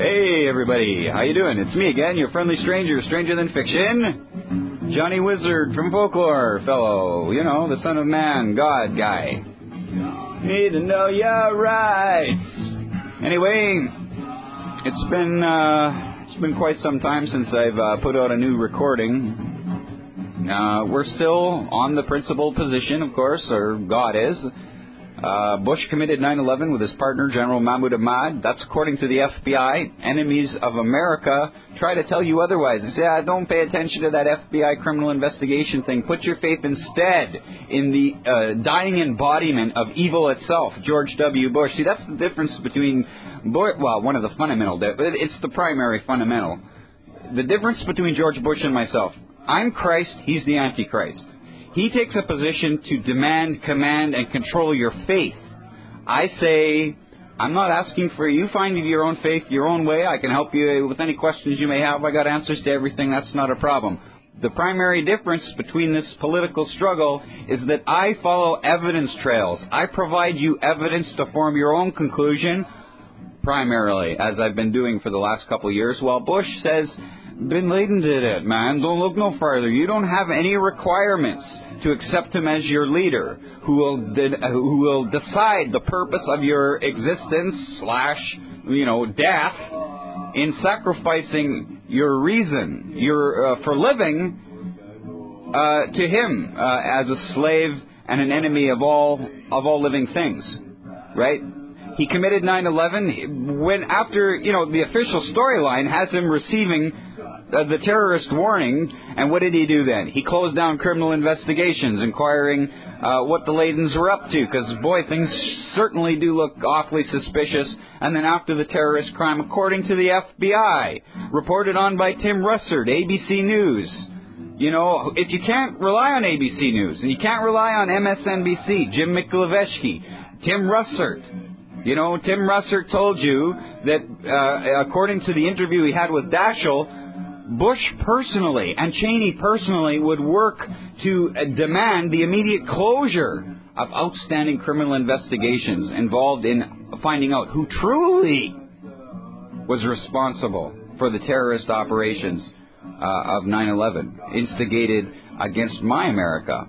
Hey, everybody. How you doing? It's me again, your friendly stranger, stranger than fiction. Johnny Wizard from Folklore, fellow. You know, the son of man, God guy. Need to know your rights. Anyway, it's been quite some time since I've put out a new recording. We're still on the principal position, of course, or God is. Bush committed 9/11 with his partner, General Mahmoud Ahmad. That's according to the FBI. Enemies of America try to tell you otherwise. They say, don't pay attention to that FBI criminal investigation thing. Put your faith instead in the dying embodiment of evil itself, George W. Bush. See, that's the difference between Bush, well, one of the fundamental, it's the primary fundamental. The difference between George Bush and myself. I'm Christ, he's the Antichrist. He takes a position to demand, command, and control your faith. I say, I'm not asking for you. Find your own faith, your own way. I can help you with any questions you may have. I got answers to everything. That's not a problem. The primary difference between this political struggle is that I follow evidence trails. I provide you evidence to form your own conclusion, primarily, as I've been doing for the last couple of years, while Bush says, Bin Laden did it, man. Don't look no farther. You don't have any requirements to accept him as your leader who will decide the purpose of your existence / death in sacrificing your reason, your for living to him as a slave and an enemy of all living things, right? He committed 9/11 when after, the official storyline has him receiving the terrorist warning, and what did he do then? He closed down criminal investigations, inquiring what the Ladens were up to, because, boy, things certainly do look awfully suspicious. And then after the terrorist crime, according to the FBI, reported on by Tim Russert, ABC News. If you can't rely on ABC News, and you can't rely on MSNBC, Jim McLeveshke, Tim Russert, Tim Russert told you that, according to the interview he had with Daschle, Bush personally and Cheney personally would work to demand the immediate closure of outstanding criminal investigations involved in finding out who truly was responsible for the terrorist operations of 9/11 instigated against my America.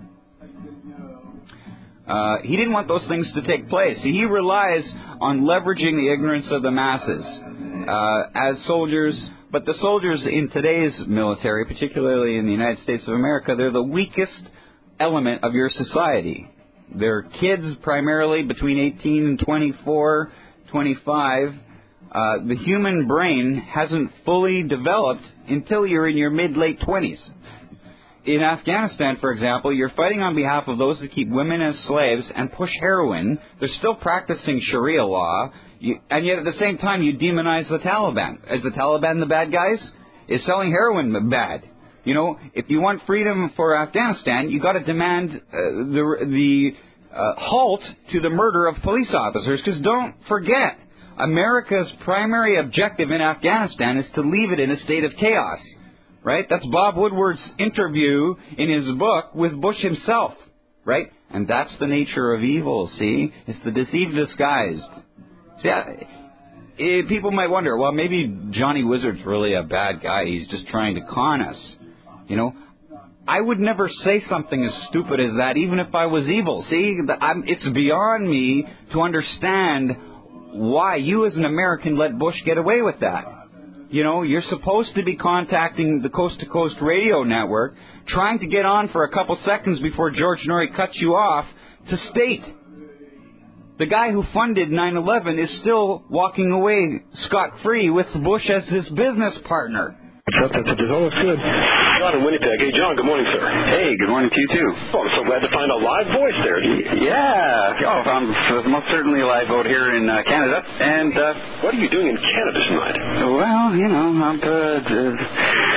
He didn't want those things to take place. He relies on leveraging the ignorance of the masses as soldiers. But the soldiers in today's military, particularly in the United States of America, they're the weakest element of your society. They're kids primarily between 18 and 24, 25. The human brain hasn't fully developed until you're in your mid-late 20s. In Afghanistan, for example, you're fighting on behalf of those that keep women as slaves and push heroin. They're still practicing Sharia law. And yet at the same time, you demonize the Taliban. Is the Taliban the bad guys? Is selling heroin bad? If you want freedom for Afghanistan, you got to demand the halt to the murder of police officers. Because don't forget, America's primary objective in Afghanistan is to leave it in a state of chaos. Right? That's Bob Woodward's interview in his book with Bush himself. Right? And that's the nature of evil, see? It's the deceived disguised. See, people might wonder, well, maybe Johnny Wizard's really a bad guy. He's just trying to con us. I would never say something as stupid as that, even if I was evil. See, it's beyond me to understand why you as an American let Bush get away with that. You're supposed to be contacting the Coast to Coast radio network, trying to get on for a couple seconds before George Norrie cuts you off to state the guy who funded 9/11 is still walking away scot-free with Bush as his business partner. Oh, it's good. John in Winnipeg. Hey, John, good morning, sir. Hey, good morning to you, too. Oh, I'm so glad to find a live voice there. Yeah. I'm most certainly a live vote here in Canada. And what are you doing in Canada tonight? Well, I'm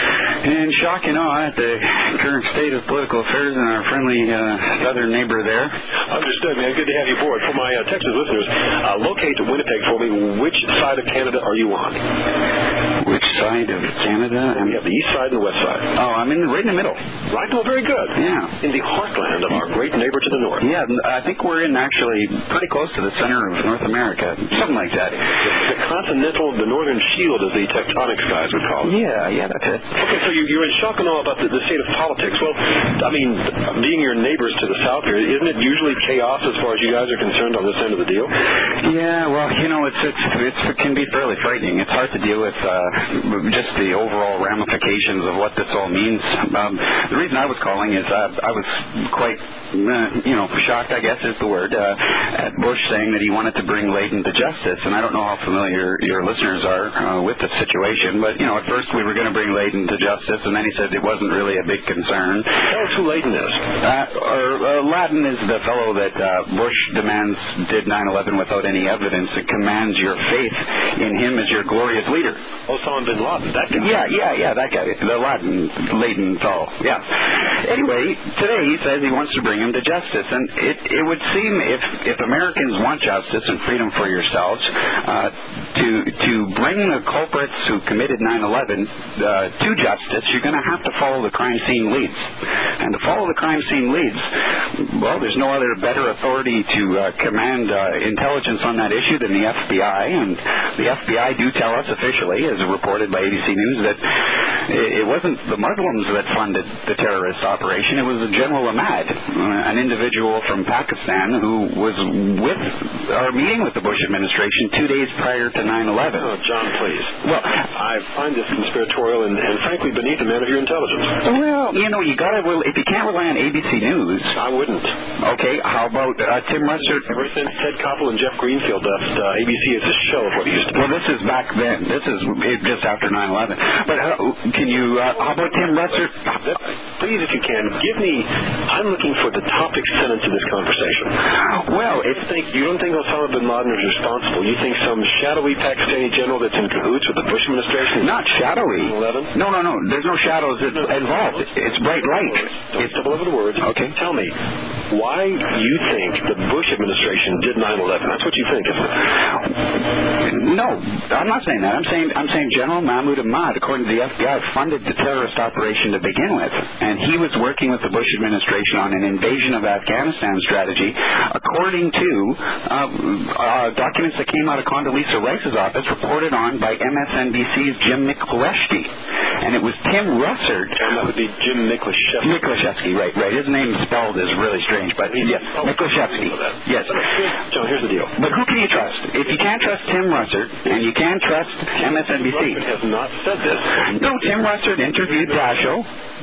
In shock and awe at the current state of political affairs and our friendly southern neighbor there. Understood, man. Good to have you aboard. For my Texas listeners, locate Winnipeg for me. Which side of Canada are you on? Which side of Canada? We have the east side and the west side. Oh, I'm right in the middle. Right? Oh, very good. Yeah. In the heartland of our great neighbor to the north. Yeah, I think we're in actually pretty close to the center of North America. Something like that. The continental, the northern shield, as the tectonics guys would call it. Yeah, that's it. Okay, so you're in shock and awe about the state of politics. Well, I mean, being your neighbors to the south here, isn't it usually chaos as far as you guys are concerned on this end of the deal? Yeah, well, it can be fairly frightening. It's hard to deal with just the overall ramifications of what this all means. The reason I was calling is I was quite, shocked, I guess is the word, at Bush saying that he wanted to bring Layton to justice. And I don't know how familiar your listeners are with the situation, but, at first we were going to bring Layton to justice, and then he said it wasn't really a big concern. Tell us who Layton is. Layton is the fellow that Bush demands did 9/11 without any evidence and commands your faith in him as your glorious leader. Osama bin Laden, that guy. Yeah, that guy. The Layton fellow. Yeah. Anyway, today he says he wants to bring him to justice, and it would seem if Americans want justice and freedom for yourselves, to bring the culprits who committed 9/11 to justice, you're going to have to follow the crime scene leads. And to follow the crime scene leads, well, there's no other better authority to command intelligence on that issue than the FBI. And the FBI do tell us officially, as reported by ABC News, that it wasn't the Muslims that funded the terrorist operation. It was General Ahmad, an individual from Pakistan who was with our meeting with the Bush administration 2 days prior to 9/11. Oh, John, please. Well, I find this conspiratorial and frankly beneath a man of your intelligence. Well, you got to, if you can't rely on ABC News. I wouldn't. Okay, how about Tim Russert? Ever since Ted Koppel and Jeff Greenfield left, ABC is a shell of what it used to be. Well, this is back then. This is just after 9/11. But can you, how about Tim Russert? Please, if you can, I'm looking for the topic sentence of this conversation. Well, you don't think Osama bin Laden is responsible. You think some shadowy Pakistani general that's in cahoots with the Bush administration? Not shadowy. 9/11? No. There's no shadows involved. It's bright light. Don't stumble over the words. Okay. Tell me why you think the Bush administration did 9/11. That's what you think, isn't it? No, I'm not saying that. I'm saying General Mahmoud Ahmad, according to the FBI, funded the terrorist operation to begin with, and he was working with the Bush administration on an invasion of Afghanistan strategy, according to documents that came out of Condoleezza Rice's office, reported on by MSNBC's Jim Miklashevsky. And it was Tim Russert. And that would be Jim Miklashevsky. Miklashevsky, right. His name spelled is really strange, but yes, Miklashevsky. Yes. John, here's the deal. But who can you trust? If you can't trust Tim Russert, and you can't trust MSNBC. Russert has not said this. No, Tim Russert interviewed Daschle.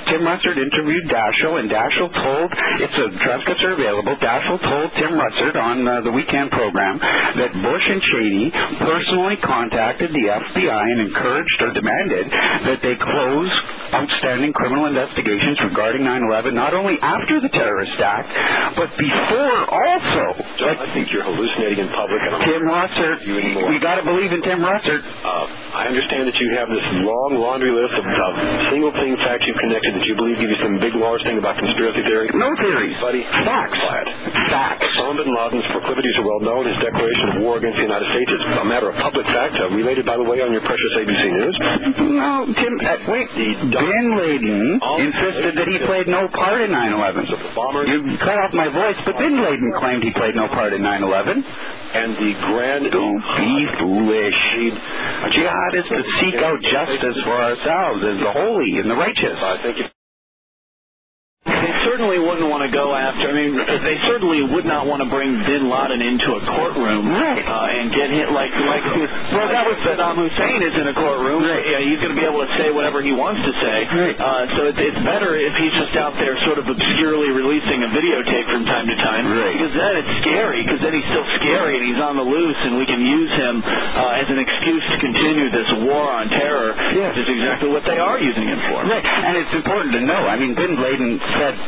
And Daschle told, transcripts are available, Daschle told Tim Russert on the weekend program that Bush and Cheney personally contacted the FBI and encouraged or demanded that they close outstanding criminal investigations regarding 9/11, not only after the terrorist act, but before also. John, I think you're hallucinating in public. Tim Russert, we got to believe in Tim Russert. I understand that you have this long laundry list of single thing facts you've connected that you believe give you some big large thing about conspiracy theory. No theories. Buddy, facts. Facts. Osama bin Laden's proclivities are well known. His declaration of war against the United States is a matter of public fact, related, by the way, on your precious ABC News. No, Tim, wait. Bin Laden insisted that he played no part in 9/11. So the bomber. You cut off my voice, but Bin Laden claimed he played no part in 9/11. And the grand... Don't be foolish. Jihad is to seek out justice for ourselves as the holy and the righteous. Thank you. They certainly wouldn't want to go after. They certainly would not want to bring Bin Laden into a courtroom, right? And get hit like that was Saddam Hussein is in a courtroom. Right. Yeah, he's going to be able to say whatever he wants to say. Right. So it's better if he's just out there sort of obscurely releasing a videotape from time to time. Right. Because then it's scary. Because then he's still scary and he's on the loose, and we can use him as an excuse to continue this war on terror. Yes. Which is exactly what they are using him for. Right. And it's important to know. Bin Laden said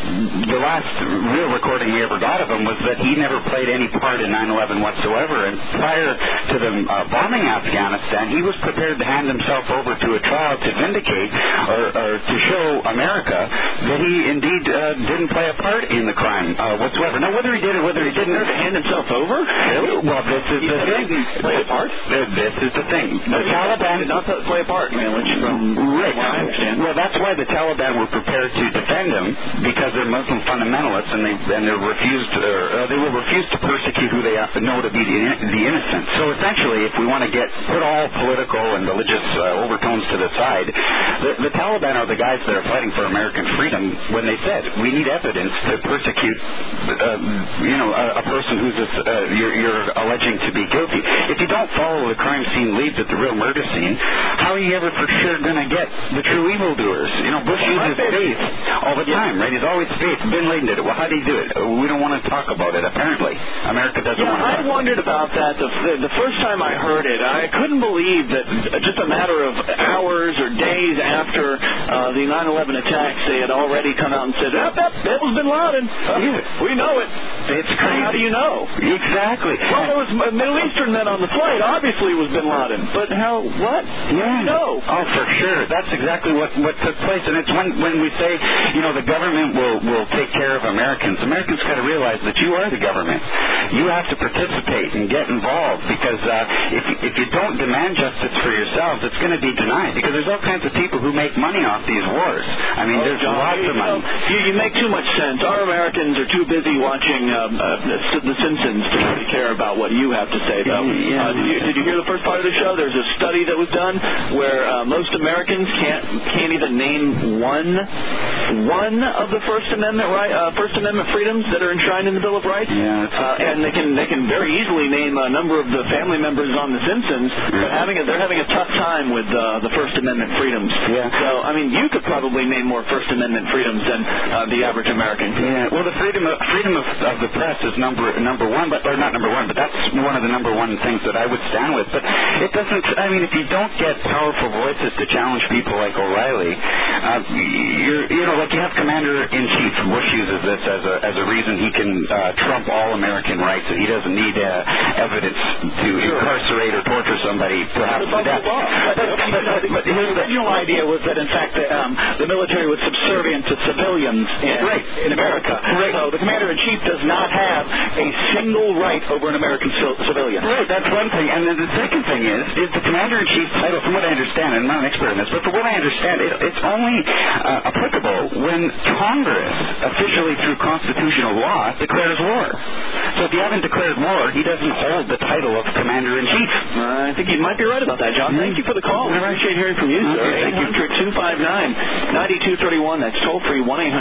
the last real recording we ever got of him was that he never played any part in 9/11 whatsoever. And prior to the bombing Afghanistan, he was prepared to hand himself over to a trial to vindicate or to show America that he indeed didn't play a part in the crime whatsoever. Now, whether he did or whether he didn't, hand himself over? Well, this is the thing. Play a part? This is the thing. The Taliban did not play a part, from right. what I understand. Well, that's why the Taliban were prepared to defend him, because they're Muslim fundamentalists, and they will refuse to persecute who they know to be the innocent. So essentially, if we want to put all political and religious overtones to the side, the Taliban are the guys that are fighting for American freedom when they said we need evidence to persecute a person who's you're alleging to be guilty. If you don't follow the crime scene leads at the real murder scene, how are you ever for sure going to get the true evildoers? Bush uses faith all the time, right? He's always faith. Bin Laden did it. Well, how did he do it? We don't want to talk about it, apparently. America doesn't want to talk about it. I wondered about that the first time I heard it. I couldn't believe that just a matter of hours or days after the 9/11 attacks, they had already come out and said, that was Bin Laden. We know it. It's crazy. How do you know? Exactly. Well, there was Middle Eastern men on the flight. Obviously it was Bin Laden. But what? Yeah. How do you know? Oh, for sure. That's exactly what took place. And it's when we say, the government will take care of Americans. Americans got to realize that you are the government. You have to participate and get involved, because if you don't demand justice for yourselves, it's going to be denied, because there's all kinds of people who make money off these wars. I mean, there's lots of money. You make too much sense. Our Americans are too busy watching The Simpsons to really care about what you have to say, though. Did you hear the first part of the show? There's a study that was done where most Americans can't even name one of the First Amendment freedoms that are enshrined in the Bill of Rights. And they can very easily name a number of the family members on The Simpsons, but they're having a tough time with the First Amendment freedoms. So, I mean, you could probably name more First Amendment freedoms than the average American. Yeah. Well, the freedom of the press is number one, or not number one, but that's one of the number one things that I would stand with. But it doesn't. I mean, if you don't get powerful voices to challenge people like O'Reilly, like you have Commander-in-Chief. Bush uses this as a reason he can trump all American rights, and he doesn't need evidence to incarcerate or torture somebody, perhaps to death. But his original idea was that, in fact, the military was subservient to civilians in America. So the Commander-in-Chief does not have a single right over an American civilian. Right, that's one thing. And then the second thing is the Commander-in-Chief title, from what I understand, and I'm not an expert in this, but from what I understand, it's only applicable when Congress, officially through constitutional law, declares war. So if you haven't declared war, he doesn't hold the title of Commander-in-Chief. I think you might be right about that, John. Thank you for the call. I appreciate hearing from you, sir. 800-259-9231. That's toll-free,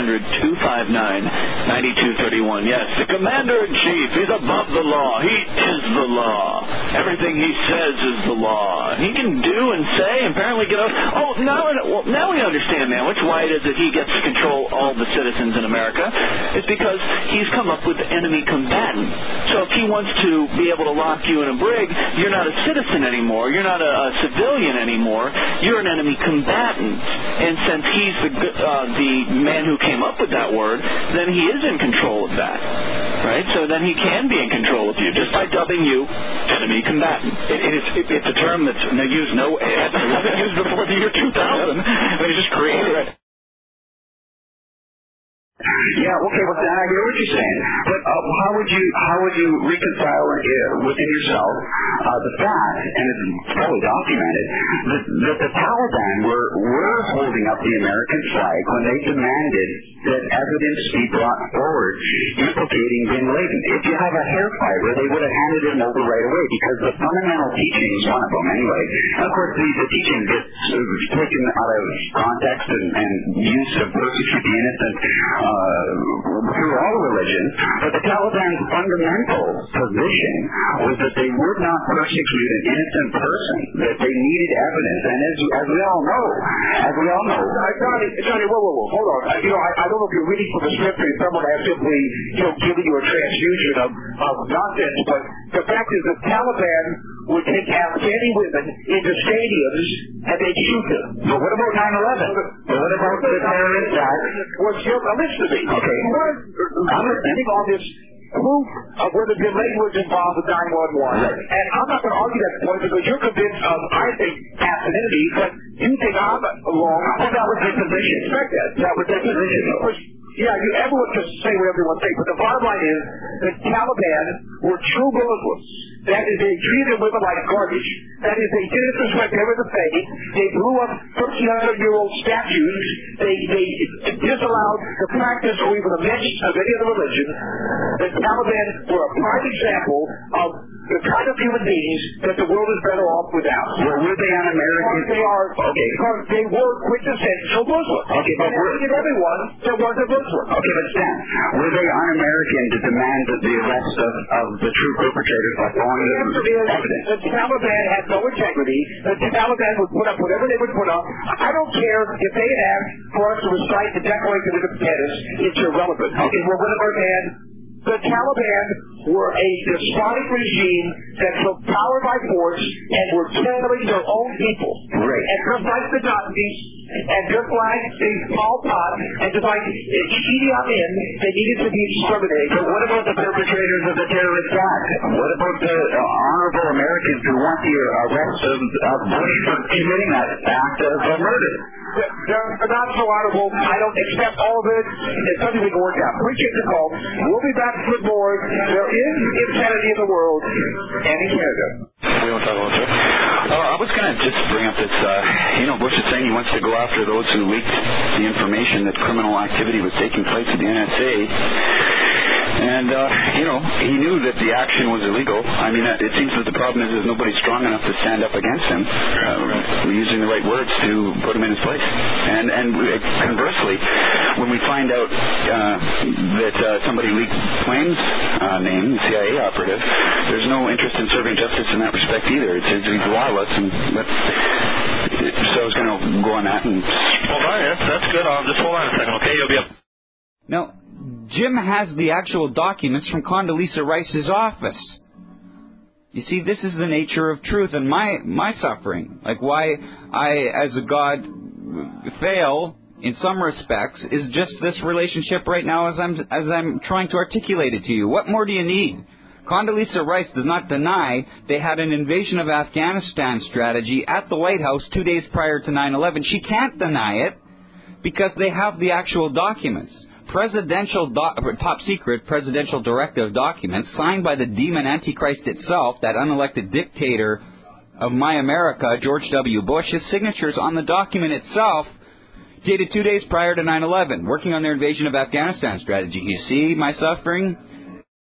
1-800-259-9231. Yes, the Commander-in-Chief, he's above the law. He is the law. Everything he says is the law. He can do and say, apparently get out. Oh, now we understand, man, why it is that he gets to control all the citizens in America. It's because he's come up with the enemy combatant. So if he wants to be able to lock you in a brig, you're not a citizen anymore. You're not a civilian anymore. You're an enemy combatant. And since he's the man who came up with that word, then he is in control of that. Right? So then he can be in control of you just by dubbing you enemy combatant. It's a term that's used it wasn't used before the year 2000. They just created it. Yeah, okay, well, I hear what you're saying, but how would you reconcile within yourself the fact, and it's probably documented, that the Taliban were holding up the American flag when they demanded that evidence be brought forward implicating Bin Laden? If you have a hair fiber, they would have handed him over right away, because the fundamental teaching is one of them anyway. And of course, the teaching gets taken out of context and used to persecute the innocent through all religions, but the Taliban's fundamental position was that they would not persecute an innocent person, that they needed evidence, and as we all know, Johnny, whoa, hold on. I don't know if you're reading from the script or someone has simply, given you a transfusion of nonsense, but the fact is the Taliban would take Afghani women into stadiums and they'd shoot them. But what about 9/11? But what about the terrorist act? Well, listen to me. Okay. I'm listening on this proof of whether Bin Laden was involved with 9/11. Right. And I'm not going to argue that point because you're convinced of, I think, affinity, but you think I'm wrong. Well, that was their position. That was their position, though. Yeah, everyone can say whatever they want to say, but the bottom line is the Taliban were true Muslims. That is, they treated women like garbage. That is, they didn't respect every the faith. They blew up 1,300-year-old statues. They disallowed the practice or even the mention of any other religion. The Taliban were a prime example of the kind of human beings that the world is better off without. Well, were they un-American? They are, okay, because they were quintessential Muslims. Okay, but everyone that was a Muslim. Okay, but Stan, were they un-American to demand the arrest of the true perpetrators by throwing the answer is evidence? the Taliban had no integrity. The Taliban would put up whatever they would put up. I don't care if they asked for us to recite the Declaration of Independence. It's irrelevant. Okay, well, what about the Taliban were a despotic regime that took power by force and were killing their own people. Right. And just like the Nazis, and just like the Pol Pot, and just like Idi Amin, they needed to be exterminated. But what about the perpetrators of the terrorist act? What about the honorable Americans who want the arrest of Bush for committing that act of murder? They're not so honorable. I don't accept all of it. It's something we can work out. Appreciate the call. We'll be back with more. There is insanity in the world and in Canada. We won't talk about it, sir. I was going to just bring up this, Bush is saying he wants to go after those who leaked the information that criminal activity was taking place at the NSA. And, he knew that the action was illegal. I mean, it seems that the problem is nobody's strong enough to stand up against him, using the right words to put him in his place. And conversely, when we find out that somebody leaked Plain's name, the CIA operative, there's no interest in serving justice in that respect either. He's lawless, and so I was going to go on that. And all right, that's good. I'll just hold on a second, okay? You'll be up. Now, Jim has the actual documents from Condoleezza Rice's office. You see, this is the nature of truth and my suffering. Like why I, as a God, fail in some respects is just this relationship right now as I'm trying to articulate it to you. What more do you need? Condoleezza Rice does not deny they had an invasion of Afghanistan strategy at the White House 2 days prior to 9/11. She can't deny it because they have the actual documents. Top secret presidential directive documents signed by the demon Antichrist itself, that unelected dictator of my America, George W. Bush. His signature's on the document itself, dated 2 days prior to 9/11, working on their invasion of Afghanistan strategy. You see my suffering?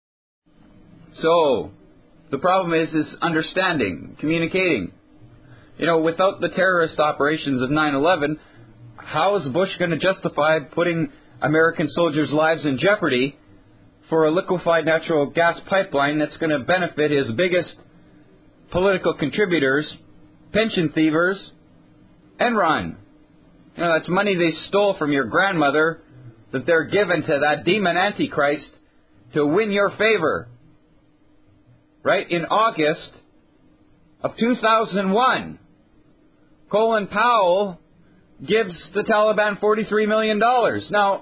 So, the problem is understanding, communicating. Without the terrorist operations of 9/11, how is Bush going to justify putting American soldiers' lives in jeopardy for a liquefied natural gas pipeline that's going to benefit his biggest political contributors, pension thievers, Enron? That's money they stole from your grandmother that they're given to that demon Antichrist to win your favor. Right? In August of 2001, Colin Powell gives the Taliban $43 million. Now,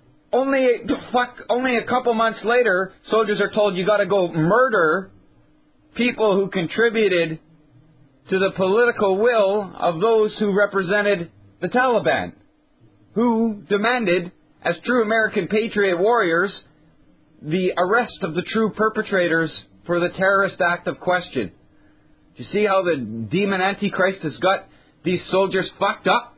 only a couple months later, soldiers are told you got to go murder people who contributed to the political will of those who represented the Taliban, who demanded, as true American patriot warriors, the arrest of the true perpetrators for the terrorist act of question. Do you see how the demon Antichrist has got these soldiers fucked up?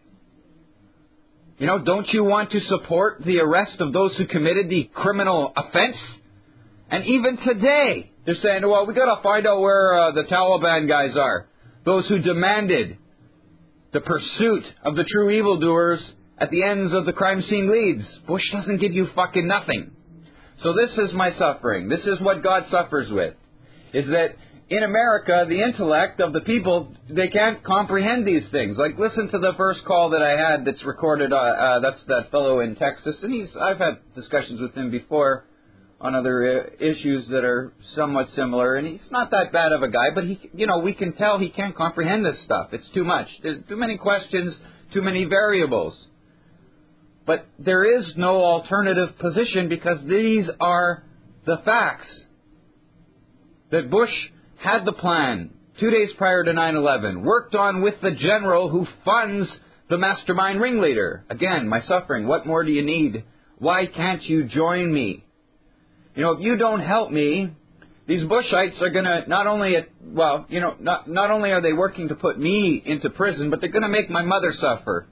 Don't you want to support the arrest of those who committed the criminal offense? And even today, they're saying, well, we got to find out where the Taliban guys are. Those who demanded the pursuit of the true evildoers at the ends of the crime scene leads. Bush doesn't give you fucking nothing. So this is my suffering. This is what God suffers with. Is that in America, the intellect of the people, they can't comprehend these things. Like, listen to the first call that I had that's recorded. That's that fellow in Texas. And I've had discussions with him before on other issues that are somewhat similar, and he's not that bad of a guy, but we can tell he can't comprehend this stuff. It's too much. There's too many questions, too many variables. But there is no alternative position because these are the facts. That Bush had the plan 2 days prior to 9/11, worked on with the general who funds the mastermind ringleader. Again, my suffering, what more do you need? Why can't you join me? If you don't help me, these Bushites are going to not only are they working to put me into prison, but they're going to make my mother suffer.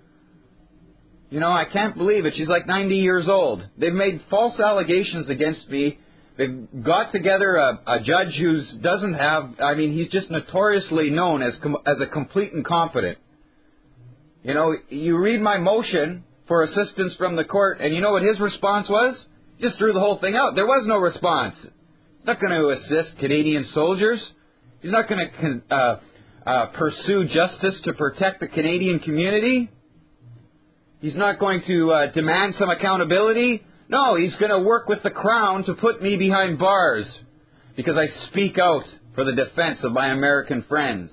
I can't believe it. She's like 90 years old. They've made false allegations against me. They've got together a judge who doesn't have, he's just notoriously known as a complete incompetent. You read my motion for assistance from the court, and you know what his response was? Just threw the whole thing out. There was no response. He's not going to assist Canadian soldiers. He's not going to pursue justice to protect the Canadian community. He's not going to demand some accountability. No, he's going to work with the Crown to put me behind bars because I speak out for the defense of my American friends.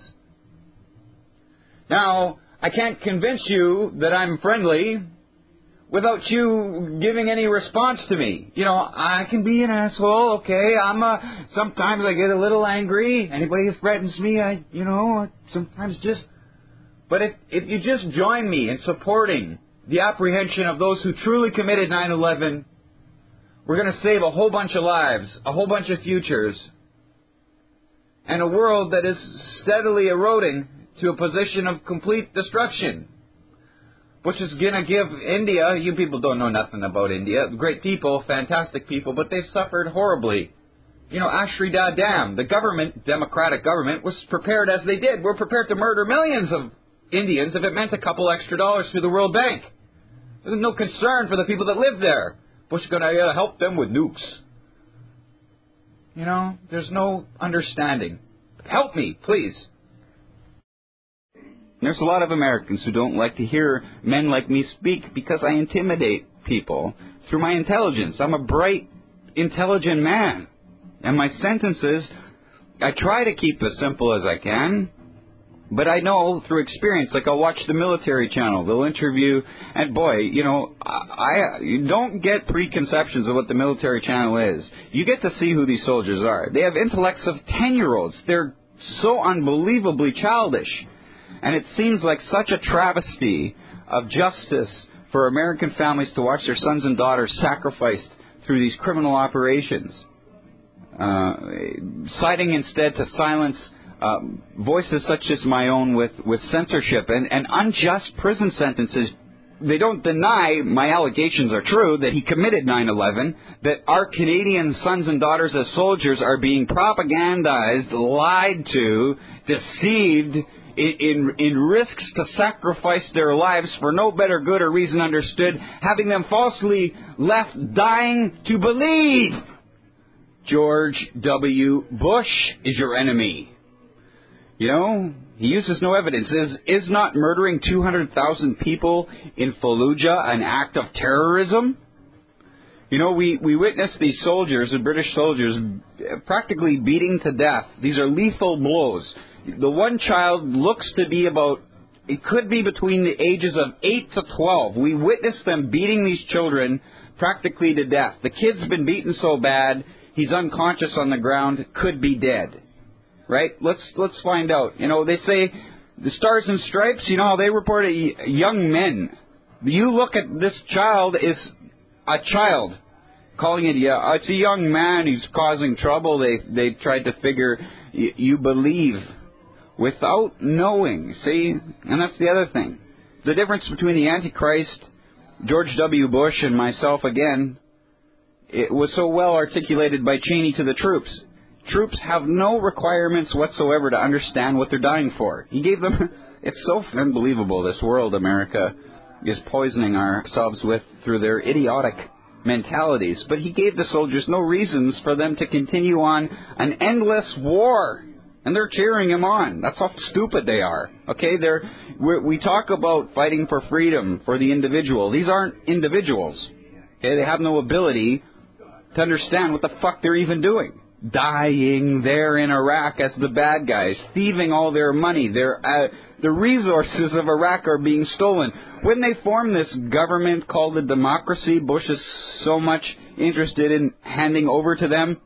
Now, I can't convince you that I'm friendly without you giving any response to me. I can be an asshole, okay? Sometimes I get a little angry. Anybody who threatens me, I sometimes just... But if you just join me in supporting the apprehension of those who truly committed 9/11, we're going to save a whole bunch of lives, a whole bunch of futures, and a world that is steadily eroding to a position of complete destruction. Which is going to give India, you people don't know nothing about India, great people, fantastic people, but they've suffered horribly. Ashridad Dam, the government, democratic government, was prepared as they did. We're prepared to murder millions of Indians if it meant a couple extra dollars through the World Bank. There's no concern for the people that live there. Bush is going to help them with nukes. There's no understanding. Help me, please. There's a lot of Americans who don't like to hear men like me speak because I intimidate people through my intelligence. I'm a bright, intelligent man. And my sentences, I try to keep as simple as I can. But I know through experience, like I'll watch the military channel, they'll interview, and boy, you don't get preconceptions of what the military channel is. You get to see who these soldiers are. They have intellects of 10-year-olds. They're so unbelievably childish. And it seems like such a travesty of justice for American families to watch their sons and daughters sacrificed through these criminal operations. Citing instead to silence voices such as my own with censorship and unjust prison sentences. They don't deny my allegations are true, that he committed 9/11, that our Canadian sons and daughters as soldiers are being propagandized, lied to, deceived, in risks to sacrifice their lives for no better good or reason understood, having them falsely left dying to believe George W. Bush is your enemy. He uses no evidence. Is not murdering 200,000 people in Fallujah an act of terrorism? We witnessed these soldiers, the British soldiers, practically beating to death. These are lethal blows. The one child looks to be it could be between the ages of 8 to 12. We witnessed them beating these children practically to death. The kid's been beaten so bad, he's unconscious on the ground, could be dead. Right? Let's find out. They say the Stars and Stripes, they report young men. You look at this child is a child. Calling it, it's a young man who's causing trouble. They tried to figure, you believe without knowing. See? And that's the other thing. The difference between the Antichrist, George W. Bush, and myself again, it was so well articulated by Cheney to the troops. Troops have no requirements whatsoever to understand what they're dying for. He gave them... It's so unbelievable, this world America is poisoning ourselves with through their idiotic mentalities. But he gave the soldiers no reasons for them to continue on an endless war. And they're cheering him on. That's how stupid they are. Okay, we talk about fighting for freedom for the individual. These aren't individuals. Okay, they have no ability to understand what the fuck they're even doing. Dying there in Iraq as the bad guys, thieving all their money. The resources of Iraq are being stolen. When they formed this government called the Democracy, Bush is so much interested in handing over to them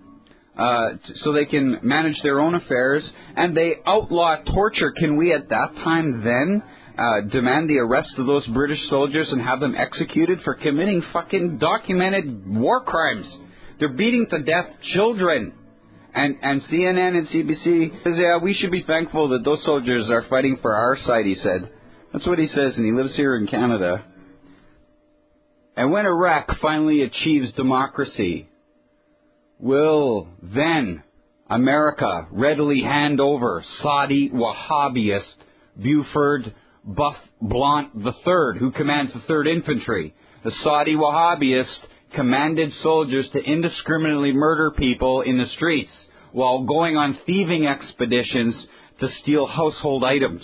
so they can manage their own affairs, and they outlaw torture. Can we at that time then demand the arrest of those British soldiers and have them executed for committing fucking documented war crimes? They're beating to death children. And CNN and CBC says, yeah, we should be thankful that those soldiers are fighting for our side, he said. That's what he says, and he lives here in Canada. And when Iraq finally achieves democracy, will then America readily hand over Saudi Wahhabist Buford Blount III, who commands the 3rd Infantry? The Saudi Wahhabist commanded soldiers to indiscriminately murder people in the streets while going on thieving expeditions to steal household items.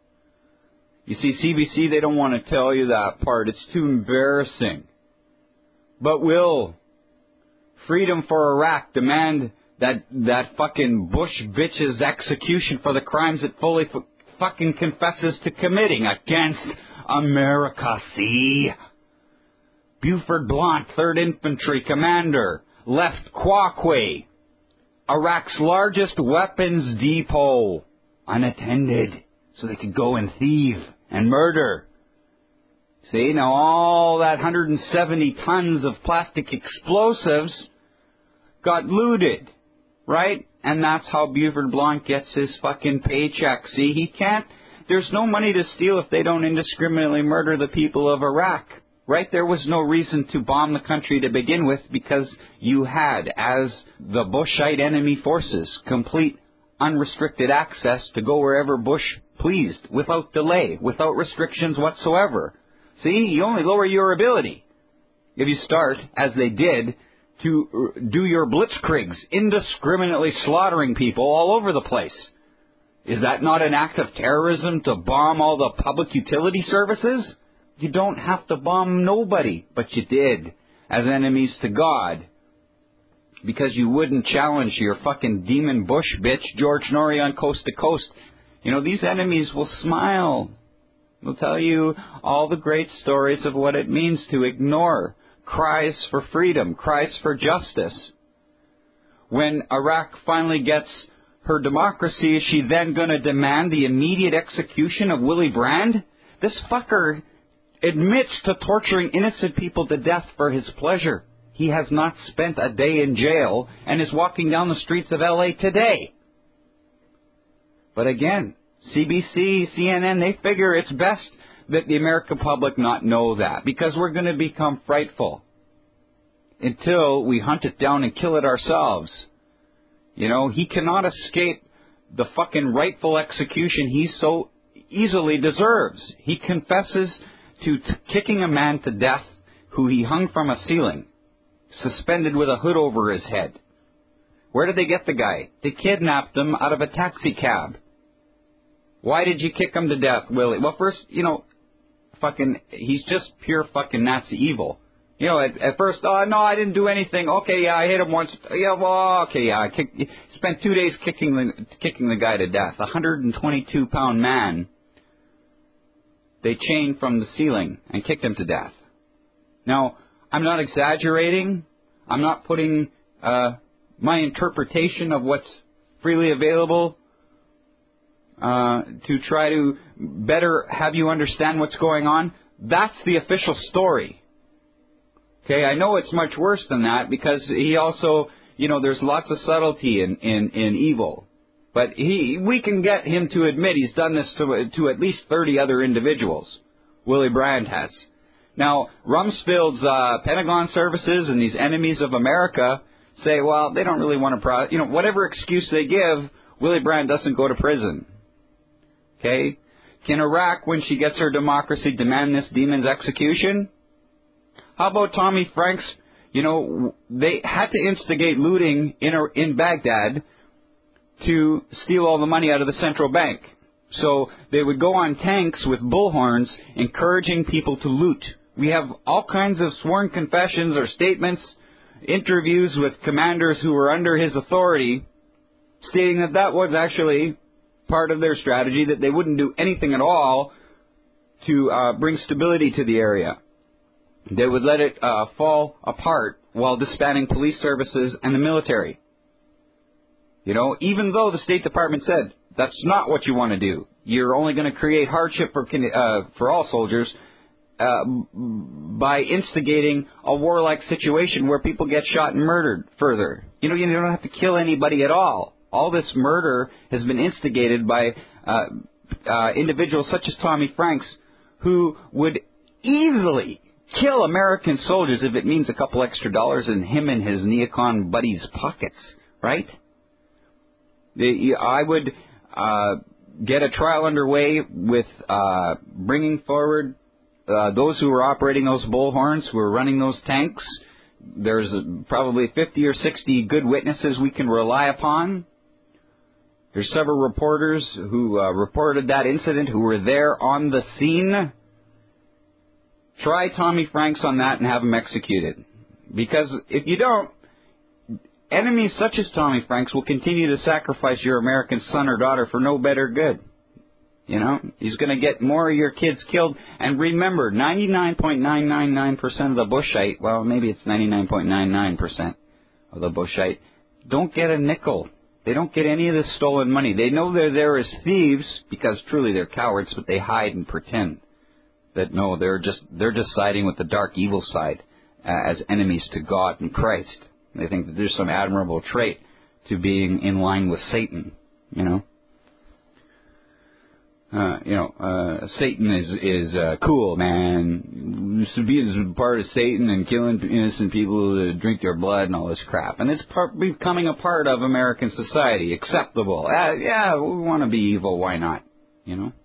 You see, CBC, they don't want to tell you that part. It's too embarrassing. But will Freedom for Iraq demand that fucking Bush bitch's execution for the crimes it fully fucking confesses to committing against America, see? Buford Blount, 3rd Infantry Commander, left Quaqua, Iraq's largest weapons depot, unattended, so they could go and thieve and murder. See, now all that 170 tons of plastic explosives got looted, right? And that's how Buford Blount gets his fucking paycheck. See, he can't, there's no money to steal if they don't indiscriminately murder the people of Iraq. Right? There was no reason to bomb the country to begin with because you had, as the Bushite enemy forces, complete unrestricted access to go wherever Bush pleased, without delay, without restrictions whatsoever. See, you only lower your ability if you start, as they did, to do your blitzkriegs, indiscriminately slaughtering people all over the place. Is that not an act of terrorism to bomb all the public utility services? You don't have to bomb nobody, but you did, as enemies to God, because you wouldn't challenge your fucking demon Bush bitch, George Norrie, on Coast to Coast. You know, these enemies will smile. They'll tell you all the great stories of what it means to ignore cries for freedom, cries for justice. When Iraq finally gets her democracy, is she then going to demand the immediate execution of Willy Brandt? This fucker admits to torturing innocent people to death for his pleasure. He has not spent a day in jail and is walking down the streets of L.A. today. But again, CBC, CNN, they figure it's best that the American public not know that, because we're going to become frightful until we hunt it down and kill it ourselves. You know, he cannot escape the fucking rightful execution he so easily deserves. He confesses to kicking a man to death who he hung from a ceiling, suspended with a hood over his head. Where did they get the guy? They kidnapped him out of a taxi cab. Why did you kick him to death, Willie? Well, first, you know, he's just pure fucking Nazi evil. You know, at first, oh, no, I didn't do anything. Okay, yeah, I hit him once. Yeah, well, okay, yeah, spent 2 days kicking the guy to death. A 122-pound man. They chained from the ceiling and kicked him to death. Now, I'm not exaggerating. I'm not putting my interpretation of what's freely available to try to better have you understand what's going on. That's the official story. Okay, I know it's much worse than that, because he also, you know, there's lots of subtlety in evil. But we can get him to admit he's done this to at least 30 other individuals. Willy Brandt has. Now, Rumsfeld's Pentagon services and these enemies of America say, well, they don't really want to, whatever excuse they give, Willy Brandt doesn't go to prison. Okay? Can Iraq, when she gets her democracy, demand this demon's execution? How about Tommy Franks? You know, they had to instigate looting in Baghdad to steal all the money out of the central bank. So they would go on tanks with bullhorns encouraging people to loot. We have all kinds of sworn confessions or statements interviews with commanders who were under his authority, stating that that was actually part of their strategy, that they wouldn't do anything at all to bring stability to the area. They would let it fall apart while disbanding police services and the military. You know, even though the State Department said that's not what you want to do. You're only going to create hardship for all soldiers by instigating a warlike situation where people get shot and murdered further. You know, you don't have to kill anybody at all. All this murder has been instigated by individuals such as Tommy Franks, who would easily kill American soldiers if it means a couple extra dollars in him and his neocon buddies' pockets, right? I would get a trial underway with bringing forward those who were operating those bullhorns, who were running those tanks. There's probably 50 or 60 good witnesses we can rely upon. There's several reporters who reported that incident, who were there on the scene. Try Tommy Franks on that and have him executed. Because if you don't, enemies such as Tommy Franks will continue to sacrifice your American son or daughter for no better good. You know, he's going to get more of your kids killed. And remember, 99.999% of the Bushite, well, maybe it's 99.99% of the Bushite, don't get a nickel. They don't get any of this stolen money. They know they're there as thieves because truly they're cowards, but they hide and pretend that no, they're just siding with the dark evil side as enemies to God and Christ. They think that there's some admirable trait to being in line with Satan, you know. Satan is cool, man. To be as part of Satan and killing innocent people to drink their blood and all this crap. And it's becoming a part of American society, acceptable. Yeah, we want to be evil, why not? You know?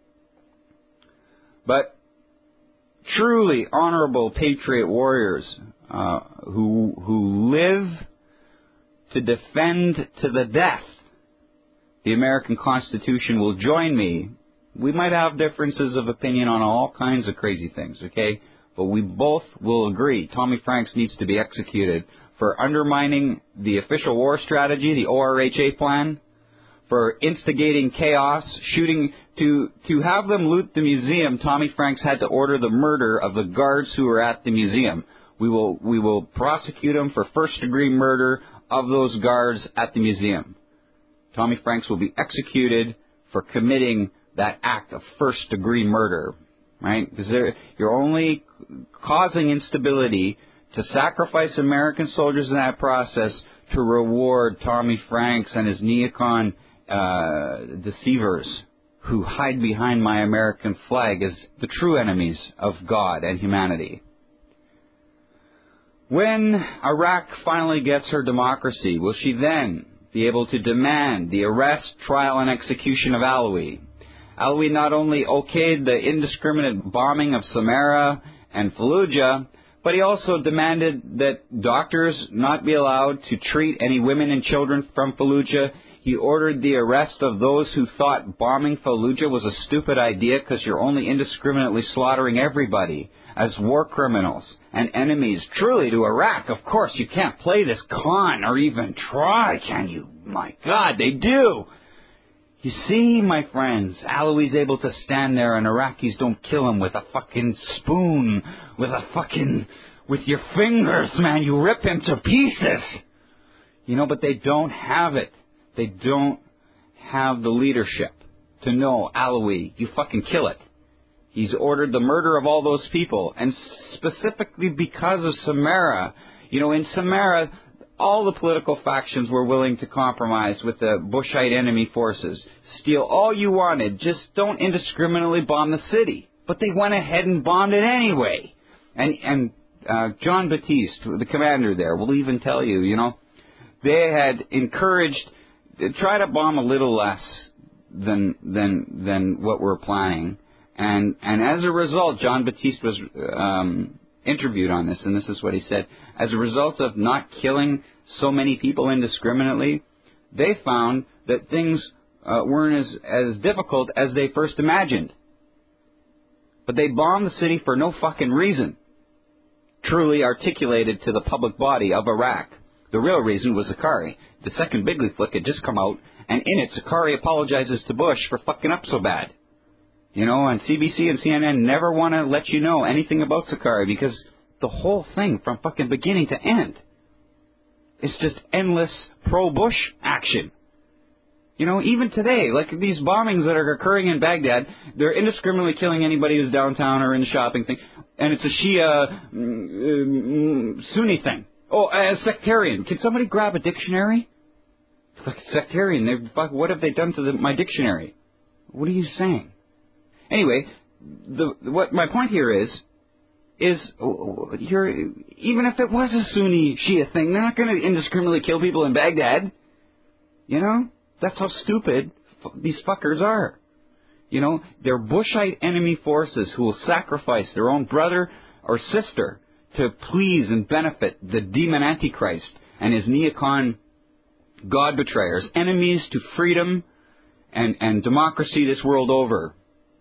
But truly honorable patriot warriors who live to defend to the death the American Constitution will join me. We might have differences of opinion on all kinds of crazy things, okay? But we both will agree Tommy Franks needs to be executed for undermining the official war strategy, the ORHA plan, for instigating chaos, shooting. To have them loot the museum, Tommy Franks had to order the murder of the guards who were at the museum. We will prosecute him for first-degree murder of those guards at the museum. Tommy Franks will be executed for committing that act of first-degree murder, right? Because you're only causing instability to sacrifice American soldiers in that process to reward Tommy Franks and his neocon deceivers who hide behind my American flag as the true enemies of God and humanity. When Iraq finally gets her democracy, will she then be able to demand the arrest, trial, and execution of Alawi? Alawi not only okayed the indiscriminate bombing of Samarra and Fallujah, but he also demanded that doctors not be allowed to treat any women and children from Fallujah. He ordered the arrest of those who thought bombing Fallujah was a stupid idea because you're only indiscriminately slaughtering everybody as war criminals and enemies truly to Iraq. Of course, you can't play this con or even try, can you? My God, they do. You see, my friends, Alawi's able to stand there and Iraqis don't kill him with a fucking spoon, with your fingers, man. You rip him to pieces. You know, but they don't have it. They don't have the leadership to know, Alawi, you fucking kill it. He's ordered the murder of all those people, and specifically because of Samarra. You know, in Samarra, all the political factions were willing to compromise with the Bushite enemy forces. Steal all you wanted, just don't indiscriminately bomb the city. But they went ahead and bombed it anyway. And John Batiste, the commander there, will even tell you, you know, they had encouraged, try to bomb a little less than what we're planning. And as a result, John Batiste was interviewed on this, and this is what he said. As a result of not killing so many people indiscriminately, they found that things weren't as difficult as they first imagined. But they bombed the city for no fucking reason. truly articulated to the public body of Iraq. The real reason was Zakari. The second Bigley flick had just come out, and in it, Zakari apologizes to Bush for fucking up so bad. You know, and CBC and CNN never want to let you know anything about Zakari because the whole thing, from fucking beginning to end, is just endless pro-Bush action. You know, even today, like these bombings that are occurring in Baghdad, they're indiscriminately killing anybody who's downtown or in the shopping thing, and it's a Shia Sunni thing. Oh, sectarian. Can somebody grab a dictionary? Like sectarian. What have they done to my dictionary? What are you saying? Anyway, what my point here is even if it was a Sunni Shia thing, they're not going to indiscriminately kill people in Baghdad. You know? That's how stupid these fuckers are. You know, they're Bushite enemy forces who will sacrifice their own brother or sister to please and benefit the demon Antichrist and his neocon God betrayers, enemies to freedom and democracy this world over.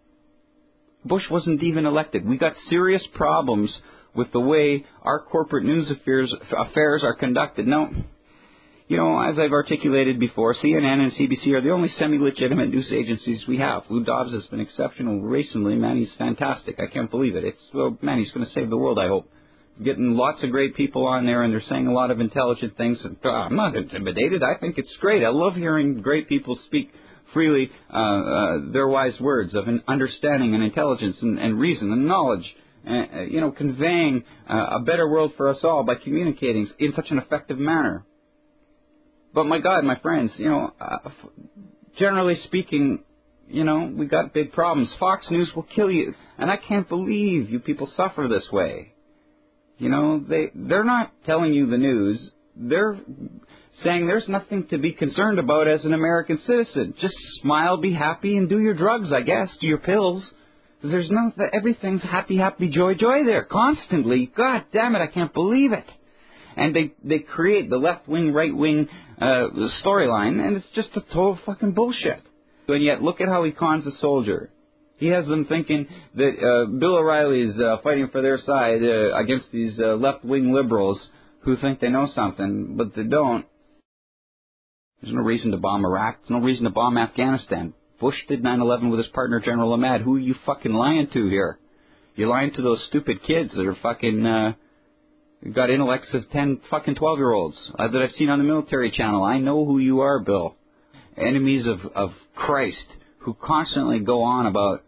Bush wasn't even elected. We got serious problems with the way our corporate news affairs are conducted. Now, you know, as I've articulated before, CNN and CBC are the only semi-legitimate news agencies we have. Lou Dobbs has been exceptional recently. Man, he's fantastic. I can't believe it. Man, he's going to save the world, I hope. Getting lots of great people on there, and they're saying a lot of intelligent things. And, I'm not intimidated. I think it's great. I love hearing great people speak freely their wise words of understanding and intelligence and reason and knowledge. You know, conveying a better world for us all by communicating in such an effective manner. But my God, my friends, you know, generally speaking, you know, we got big problems. Fox News will kill you. And I can't believe you people suffer this way. You know, they're not telling you the news. They're saying there's nothing to be concerned about as an American citizen. Just smile, be happy, and do your drugs, I guess, do your pills. There's everything's happy, happy, joy, joy there, constantly. God damn it, I can't believe it. And they create the left-wing, right-wing storyline, and it's just a total fucking bullshit. And yet, look at how he cons a soldier. He has them thinking that Bill O'Reilly's fighting for their side against these left-wing liberals who think they know something, but they don't. There's no reason to bomb Iraq. There's no reason to bomb Afghanistan. Bush did 9/11 with his partner, General Ahmad. Who are you fucking lying to here? You're lying to those stupid kids that are fucking... got intellects of 10 fucking 12-year-olds that I've seen on the military channel. I know who you are, Bill. Enemies of Christ who constantly go on about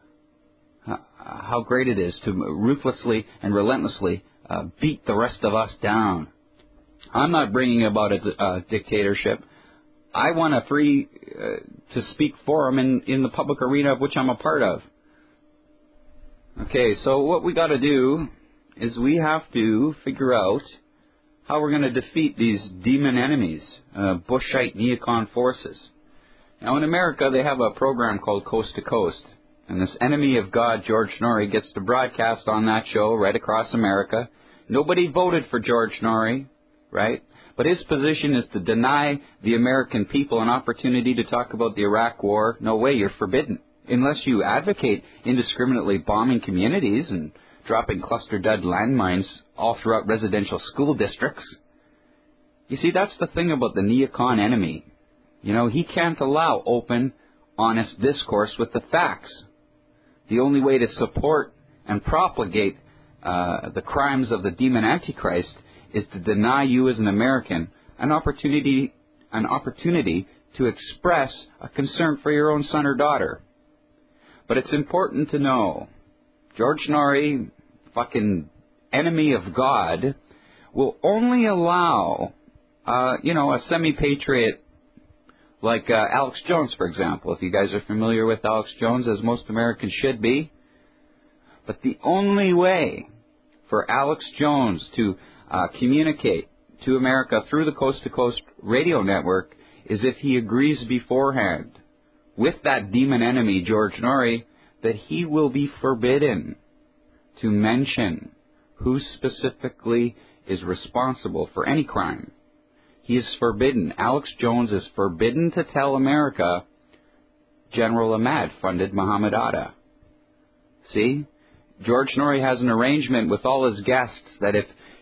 how great it is to ruthlessly and relentlessly beat the rest of us down. I'm not bringing about a dictatorship. I want a free to speak forum in the public arena of which I'm a part of. Okay, so what we got to do is we have to figure out how we're going to defeat these demon enemies, Bushite neocon forces. Now, in America, they have a program called Coast to Coast, and this enemy of God, George Norrie, gets to broadcast on that show right across America. Nobody voted for George Norrie, right? But his position is to deny the American people an opportunity to talk about the Iraq War. No way, you're forbidden. Unless you advocate indiscriminately bombing communities and dropping cluster dud landmines all throughout residential school districts. You see, that's the thing about the neocon enemy. You know, he can't allow open, honest discourse with the facts. The only way to support and propagate the crimes of the demon Antichrist is to deny you as an American an opportunity to express a concern for your own son or daughter. But it's important to know, George Norrie, fucking enemy of God, will only allow, a semi-patriot like Alex Jones, for example, if you guys are familiar with Alex Jones, as most Americans should be. But the only way for Alex Jones to communicate to America through the Coast to Coast radio network is if he agrees beforehand with that demon enemy, George Norrie, that he will be forbidden to mention who specifically is responsible for any crime. He is forbidden. Alex Jones is forbidden to tell America General Ahmad funded Muhammad Atta. See? George Norrie has an arrangement with all his guests that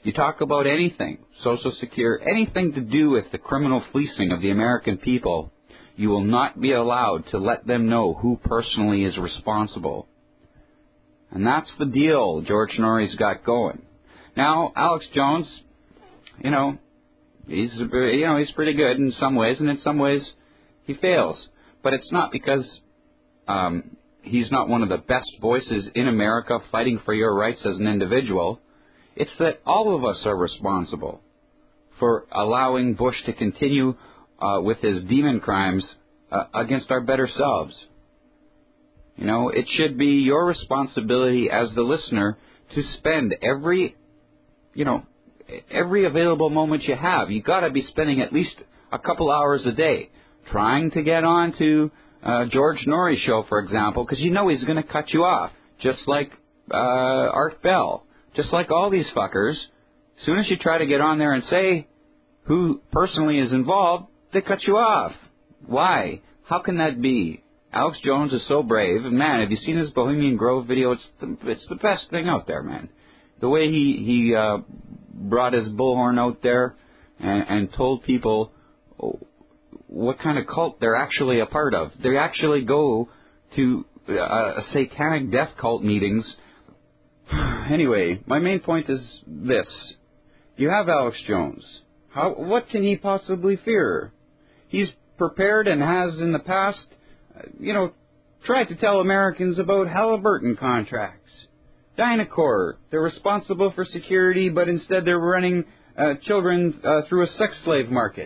You talk about anything, Social Security, anything to do with the criminal fleecing of the American people, you will not be allowed to let them know who personally is responsible. And that's the deal George Norrie's got going. Now, Alex Jones, he's pretty good in some ways, and in some ways he fails. But it's not because he's not one of the best voices in America fighting for your rights as an individual. It's that all of us are responsible for allowing Bush to continue with his demon crimes against our better selves. It should be your responsibility as the listener to spend every available moment you have. You've got to be spending at least a couple hours a day trying to get on to George Norrie's show, for example, because he's going to cut you off, just like Art Bell, just like all these fuckers. As soon as you try to get on there and say who personally is involved, they cut you off. Why? How can that be? Alex Jones is so brave. And man, have you seen his Bohemian Grove video? It's the best thing out there, man. The way he brought his bullhorn out there and told people what kind of cult they're actually a part of. They actually go to satanic death cult meetings. Anyway, my main point is this. You have Alex Jones. What can he possibly fear? He's prepared and has in the past, tried to tell Americans about Halliburton contracts. Dynacorp, they're responsible for security, but instead they're running children through a sex slave market.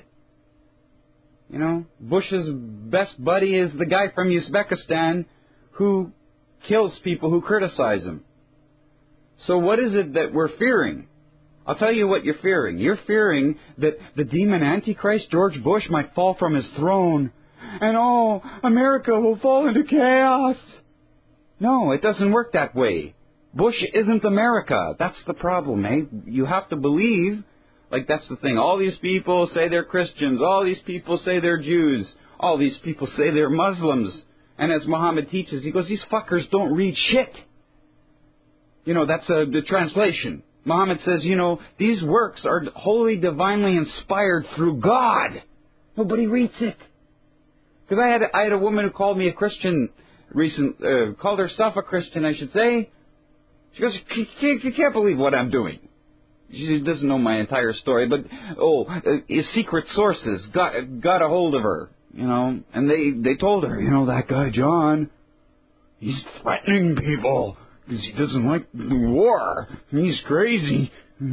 Bush's best buddy is the guy from Uzbekistan who kills people who criticize him. So what is it that we're fearing? I'll tell you what you're fearing. You're fearing that the demon Antichrist, George Bush, might fall from his throne. And America will fall into chaos. No, it doesn't work that way. Bush isn't America. That's the problem, eh? You have to believe, that's the thing. All these people say they're Christians. All these people say they're Jews. All these people say they're Muslims. And as Muhammad teaches, he goes, these fuckers don't read shit. That's the translation. Muhammad says, these works are wholly divinely inspired through God. Nobody reads it. Because I had a woman who called me a Christian called herself a Christian, I should say. She goes, you can't believe what I'm doing. She doesn't know my entire story, but his secret sources got a hold of her, and they told her, that guy John, he's threatening people because he doesn't like the war. He's crazy.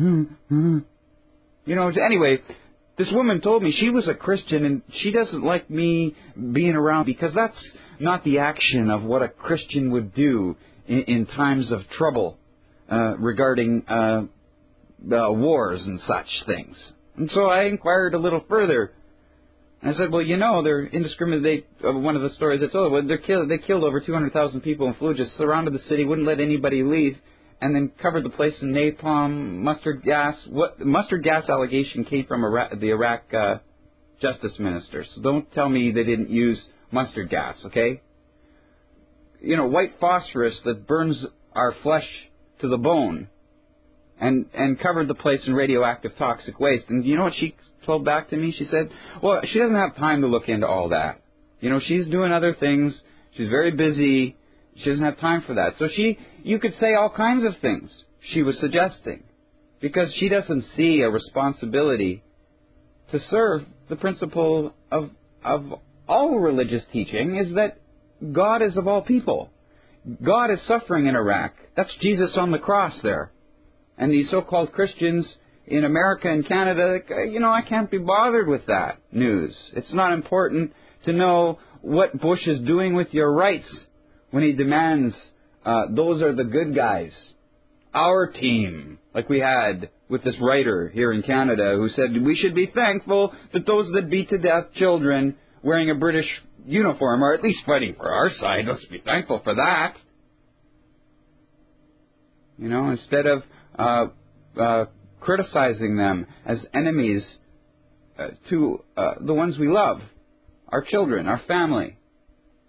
Anyway, this woman told me she was a Christian and she doesn't like me being around because that's not the action of what a Christian would do in times of trouble regarding wars and such things. And so I inquired a little further. And I said, well, they're indiscriminate. One of the stories I told her, they killed over 200,000 people in Fallujah, surrounded the city, wouldn't let anybody leave, and then covered the place in napalm, mustard gas. The mustard gas allegation came from the Iraq justice minister. So don't tell me they didn't use mustard gas, okay? White phosphorus that burns our flesh to the bone. And covered the place in radioactive toxic waste. And you know what she told back to me? She said, well, she doesn't have time to look into all that. She's doing other things. She's very busy. She doesn't have time for that. So you could say all kinds of things she was suggesting. Because she doesn't see a responsibility to serve the principle of all religious teaching is that God is of all people. God is suffering in Iraq. That's Jesus on the cross there. And these so-called Christians in America and Canada, I can't be bothered with that news. It's not important to know what Bush is doing with your rights when he demands those are the good guys. Our team, like we had with this writer here in Canada who said we should be thankful that those that beat to death children wearing a British uniform are at least fighting for our side. Let's be thankful for that. Instead of criticizing them as enemies to the ones we love, our children, our family.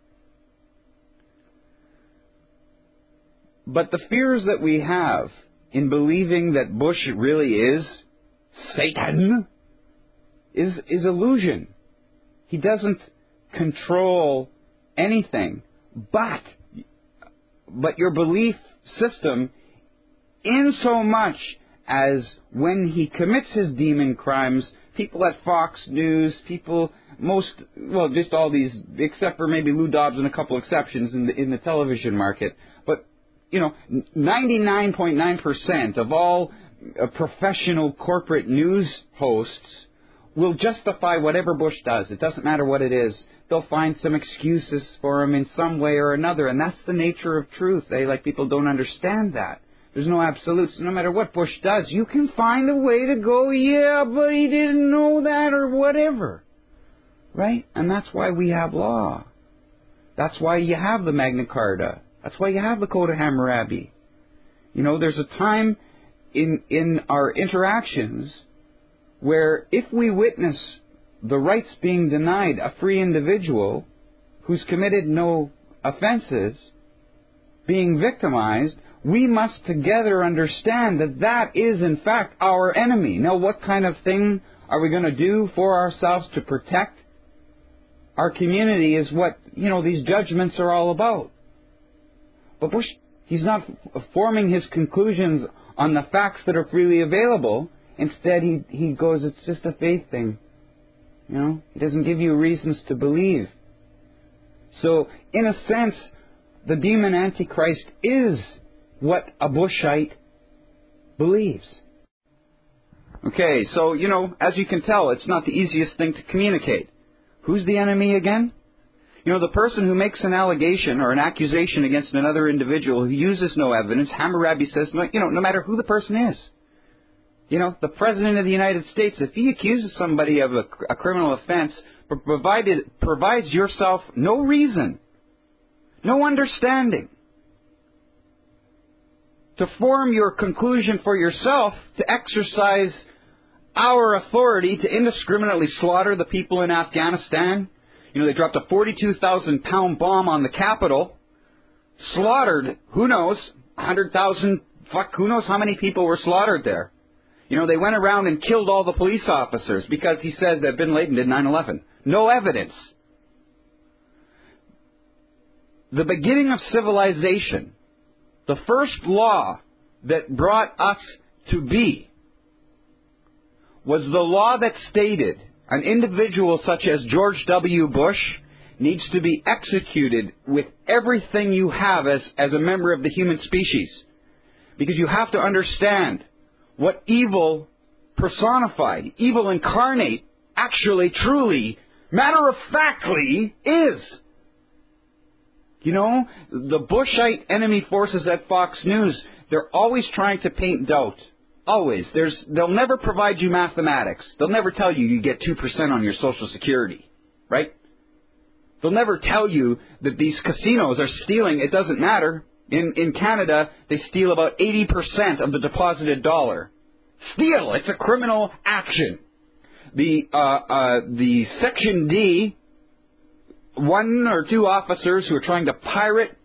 But the fears that we have in believing that Bush really is Satan is illusion. He doesn't control anything but your belief system, in so much as when he commits his demon crimes, people at Fox News, just all these, except for maybe Lou Dobbs and a couple exceptions in the television market, but 99.9% of all professional corporate news hosts will justify whatever Bush does. It doesn't matter what it is. They'll find some excuses for him in some way or another, and that's the nature of truth. People don't understand that. There's no absolutes. No matter what Bush does, you can find a way to go, yeah, but he didn't know that or whatever. Right? And that's why we have law. That's why you have the Magna Carta. That's why you have the Code of Hammurabi. There's a time in our interactions where if we witness the rights being denied a free individual who's committed no offenses being victimized, we must together understand that that is in fact our enemy. Now, what kind of thing are we going to do for ourselves to protect our community is what, these judgments are all about. But Bush, he's not forming his conclusions on the facts that are freely available. Instead, he goes, it's just a faith thing. He doesn't give you reasons to believe. So, in a sense, the demon Antichrist is what a Bushite believes. Okay, so, as you can tell, it's not the easiest thing to communicate. Who's the enemy again? The person who makes an allegation or an accusation against another individual who uses no evidence, Hammurabi says, no matter who the person is. The President of the United States, if he accuses somebody of a criminal offense, provides yourself no reason, no understanding, to form your conclusion for yourself, to exercise our authority to indiscriminately slaughter the people in Afghanistan. They dropped a 42,000-pound bomb on the Capitol, slaughtered, who knows, 100,000, who knows how many people were slaughtered there. They went around and killed all the police officers because he said that bin Laden did 9/11. No evidence. The beginning of civilization, the first law that brought us to be, was the law that stated an individual such as George W. Bush needs to be executed with everything you have as a member of the human species. Because you have to understand what evil personified, evil incarnate, actually, truly, matter-of-factly is. The Bushite enemy forces at Fox News, they're always trying to paint doubt. Always. They'll never provide you mathematics. They'll never tell you get 2% on your Social Security. Right? They'll never tell you that these casinos are stealing. It doesn't matter. In Canada, they steal about 80% of the deposited dollar. Steal! It's a criminal action. The Section D, one or two officers who are trying to pirate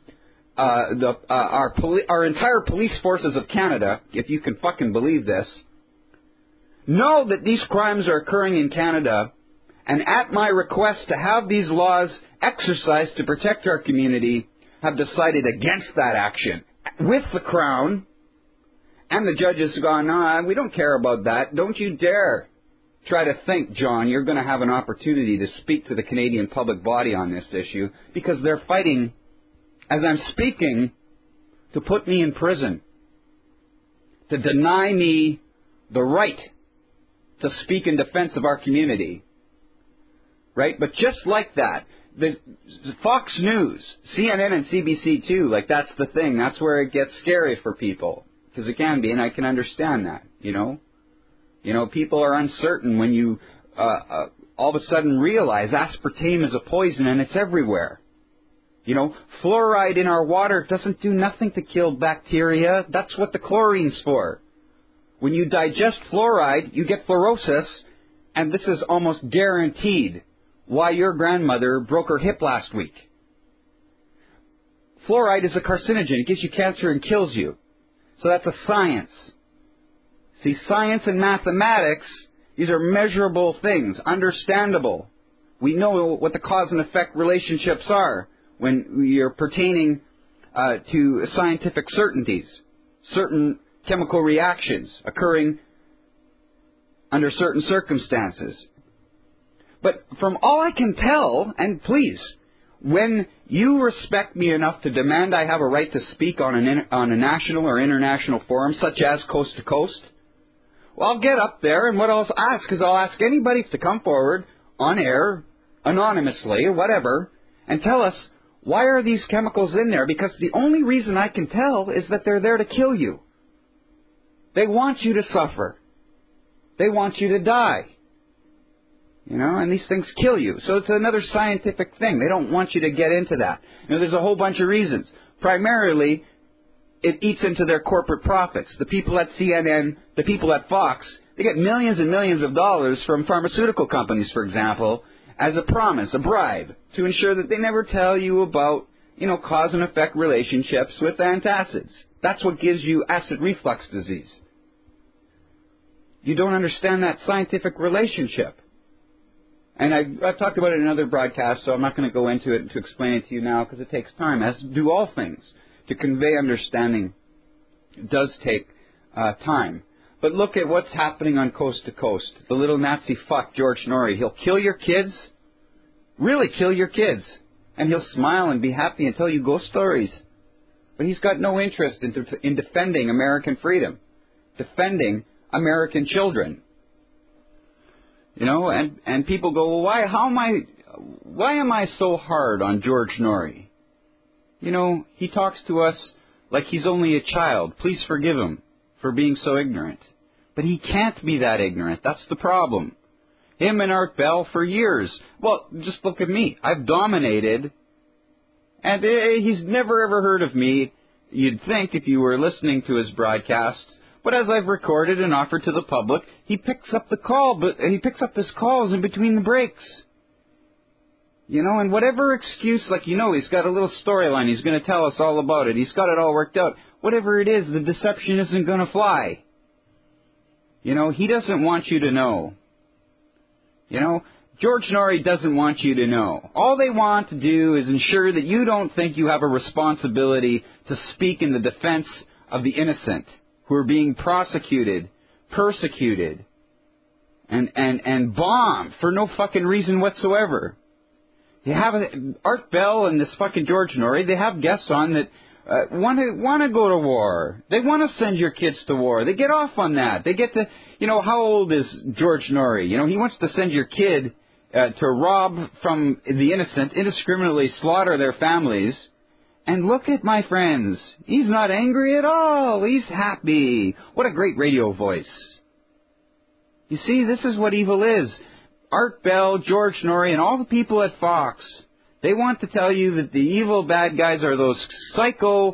our entire police forces of Canada, if you can fucking believe this, know that these crimes are occurring in Canada, and at my request to have these laws exercised to protect our community, have decided against that action with the Crown, and the judges have gone, no, we don't care about that. Don't you dare try to think, John, you're going to have an opportunity to speak to the Canadian public body on this issue, because they're fighting, as I'm speaking, to put me in prison, to deny me the right to speak in defense of our community. Right? But just like that, the Fox News, CNN and CBC too, that's the thing. That's where it gets scary for people. Because it can be, and I can understand that, people are uncertain when you all of a sudden realize aspartame is a poison and it's everywhere. Fluoride in our water doesn't do nothing to kill bacteria. That's what the chlorine's for. When you digest fluoride, you get fluorosis, and this is almost guaranteed why your grandmother broke her hip last week. Fluoride is a carcinogen. It gives you cancer and kills you. So that's a science. See, science and mathematics, these are measurable things, understandable. We know what the cause and effect relationships are when you're pertaining to scientific certainties, certain chemical reactions occurring under certain circumstances. But from all I can tell, and please, when you respect me enough to demand I have a right to speak on a national or international forum, such as Coast to Coast, well, I'll get up there, and what I'll ask is I'll ask anybody to come forward on air, anonymously, or whatever, and tell us, why are these chemicals in there? Because the only reason I can tell is that they're there to kill you. They want you to suffer. They want you to die. You know, and these things kill you. So it's another scientific thing. They don't want you to get into that. You know, there's a whole bunch of reasons. Primarily, it eats into their corporate profits. The people at CNN, the people at Fox, they get millions and millions of dollars from pharmaceutical companies, for example, as a promise, a bribe, to ensure that they never tell you about, you know, cause and effect relationships with antacids. That's what gives you acid reflux disease. You don't understand that scientific relationship. And I've talked about it in other broadcasts, so I'm not going to go into it to explain it to you now because it takes time, as do all things. To convey understanding does take time. But look at what's happening on Coast to Coast. The little Nazi fuck, George Norrie, he'll kill your kids, really kill your kids, and he'll smile and be happy and tell you ghost stories. But he's got no interest in defending American freedom, defending American children. You know, and people go, well, why am I so hard on George Norrie? You know, he talks to us like he's only a child. Please forgive him for being so ignorant. But he can't be that ignorant. That's the problem. Him and Art Bell for years. Well, just look at me. I've dominated, and he's never ever heard of me, you'd think, if you were listening to his broadcasts. But as I've recorded and offered to the public, he picks up the call, but he picks up his calls in between the breaks. You know, and whatever excuse, like, you know, he's got a little storyline, he's going to tell us all about it, he's got it all worked out. Whatever it is, the deception isn't going to fly. You know, he doesn't want you to know. You know, George Norrie doesn't want you to know. All they want to do is ensure that you don't think you have a responsibility to speak in the defense of the innocent who are being prosecuted, persecuted, and bombed for no fucking reason whatsoever. You have Art Bell and this fucking George Norrie, they have guests on that want to go to war. They want to send your kids to war. They get off on that. They get to, you know, how old is George Norrie? You know, he wants to send your kid to rob from the innocent, indiscriminately slaughter their families. And look at my friends. He's not angry at all. He's happy. What a great radio voice. You see, this is what evil is. Art Bell, George Norrie, and all the people at Fox, they want to tell you that the evil bad guys are those psycho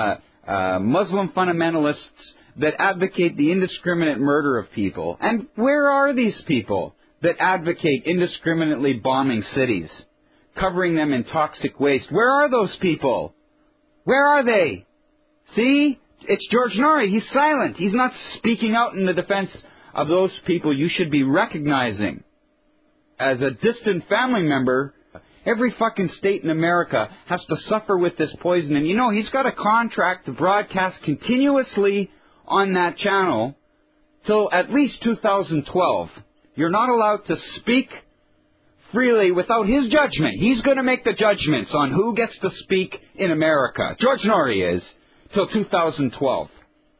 Muslim fundamentalists that advocate the indiscriminate murder of people. And where are these people that advocate indiscriminately bombing cities, covering them in toxic waste? Where are those people? Where are they? See? It's George Norrie. He's silent. He's not speaking out in the defense of those people you should be recognizing. As a distant family member, every fucking state in America has to suffer with this poison. And you know, he's got a contract to broadcast continuously on that channel till at least 2012. You're not allowed to speak freely without his judgment. He's going to make the judgments on who gets to speak in America. George Norrie is, till 2012.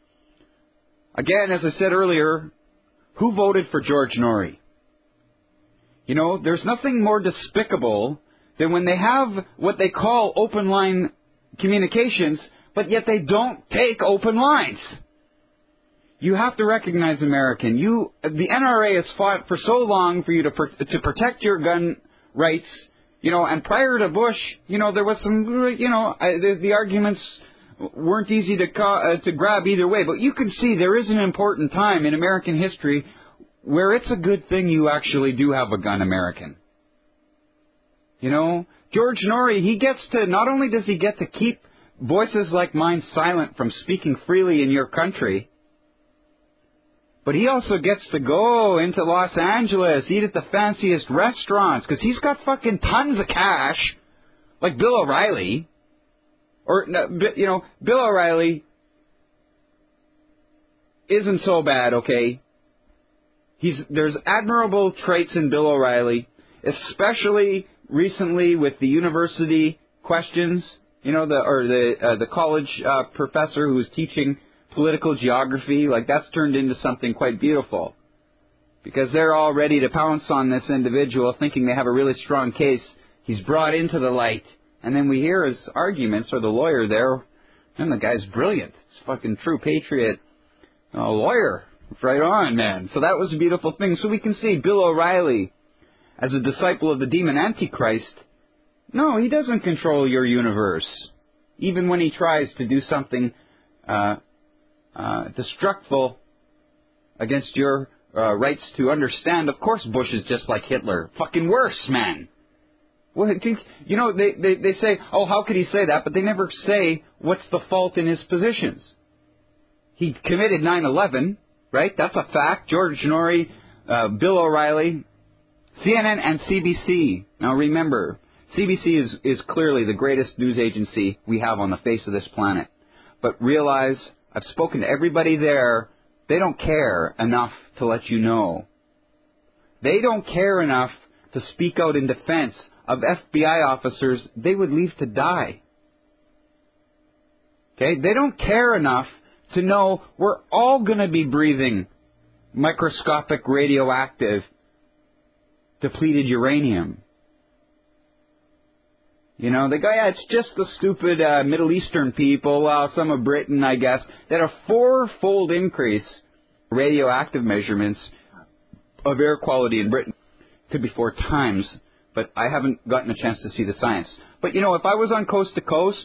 Again, as I said earlier, who voted for George Norrie? You know, there's nothing more despicable than when they have what they call open line communications, but yet they don't take open lines. You have to recognize, American, the NRA has fought for so long for you to protect your gun rights, you know, and prior to Bush, you know, there was some, you know, the arguments weren't easy to grab either way, but you can see there is an important time in American history where it's a good thing you actually do have a gun, American. You know, George Norrie, he gets to, not only does he get to keep voices like mine silent from speaking freely in your country. But he also gets to go into Los Angeles, eat at the fanciest restaurants, because he's got fucking tons of cash, like Bill O'Reilly. Or, you know, Bill O'Reilly isn't so bad, okay? There's admirable traits in Bill O'Reilly, especially recently with the university questions, you know, the college professor who was teaching political geography. Like, that's turned into something quite beautiful, because they're all ready to pounce on this individual, thinking they have a really strong case. He's brought into the light, and then we hear his arguments, or the lawyer there, and the guy's brilliant. He's a fucking true patriot, lawyer. Right on, man. So that was a beautiful thing. So we can see Bill O'Reilly, as a disciple of the demon Antichrist, no, he doesn't control your universe. Even when he tries to do something destructful against your rights to understand. Of course Bush is just like Hitler. Fucking worse, man. Well, you know, they say, oh, how could he say that? But they never say what's the fault in his positions. He committed 9/11. Right? That's a fact. George Norrie, Bill O'Reilly, CNN and CBC. Now remember, CBC is clearly the greatest news agency we have on the face of this planet. But realize, I've spoken to everybody there, they don't care enough to let you know. They don't care enough to speak out in defense of FBI officers they would leave to die. Okay? They don't care enough to know we're all going to be breathing microscopic radioactive depleted uranium. You know, the guy, it's just the stupid Middle Eastern people, well, some of Britain, I guess, that a 4-fold increase radioactive measurements of air quality in Britain. Could be 4 times, but I haven't gotten a chance to see the science. But, you know, if I was on Coast to Coast,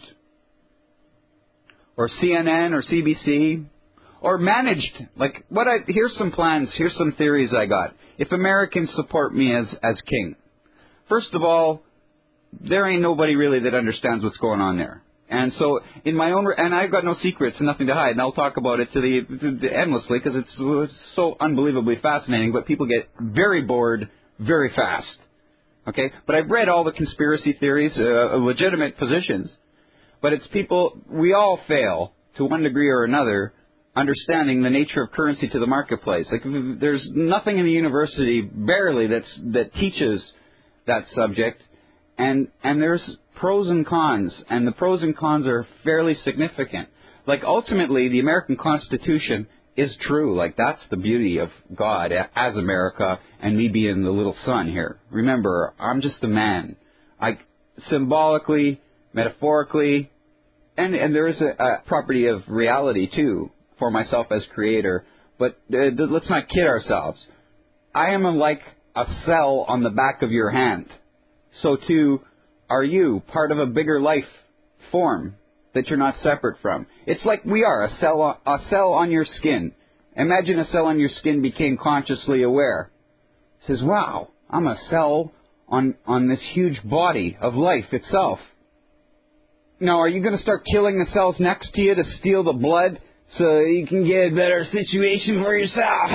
or CNN or CBC, or managed, like, here's some plans, here's some theories I got. If Americans support me as king, first of all, there ain't nobody really that understands what's going on there. And so, in my own, and I've got no secrets and nothing to hide, and I'll talk about it endlessly, because it's so unbelievably fascinating, but people get very bored very fast. Okay? But I've read all the conspiracy theories, legitimate positions. But it's people, we all fail, to one degree or another, understanding the nature of currency to the marketplace. Like, there's nothing in the university, barely, that teaches that subject. And there's pros and cons, and the pros and cons are fairly significant. Like, ultimately, the American Constitution is true. Like, that's the beauty of God as America, and me being the little son here. Remember, I'm just a man. Symbolically, metaphorically, and there is a property of reality, too, for myself as creator. But let's not kid ourselves. I am like a cell on the back of your hand. So, too, are you part of a bigger life form that you're not separate from? It's like we are, a cell on your skin. Imagine a cell on your skin became consciously aware. It says, wow, I'm a cell on this huge body of life itself. Now, are you going to start killing the cells next to you to steal the blood so you can get a better situation for yourself?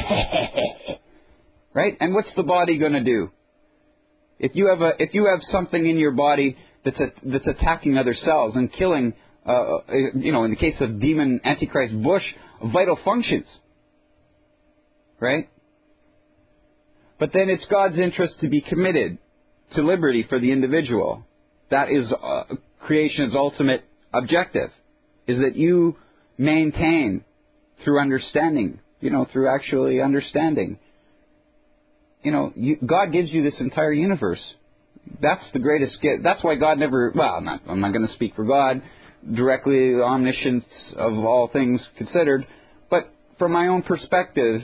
Right? And what's the body going to do? If you have something in your body that's attacking other cells and killing, in the case of demon Antichrist Bush, vital functions, right? But then it's God's interest to be committed to liberty for the individual. That is creation's ultimate objective, is that you maintain through understanding, through actually understanding. God gives you this entire universe. That's the greatest gift. That's why God never, I'm not going to speak for God directly, omniscience of all things considered, but from my own perspective,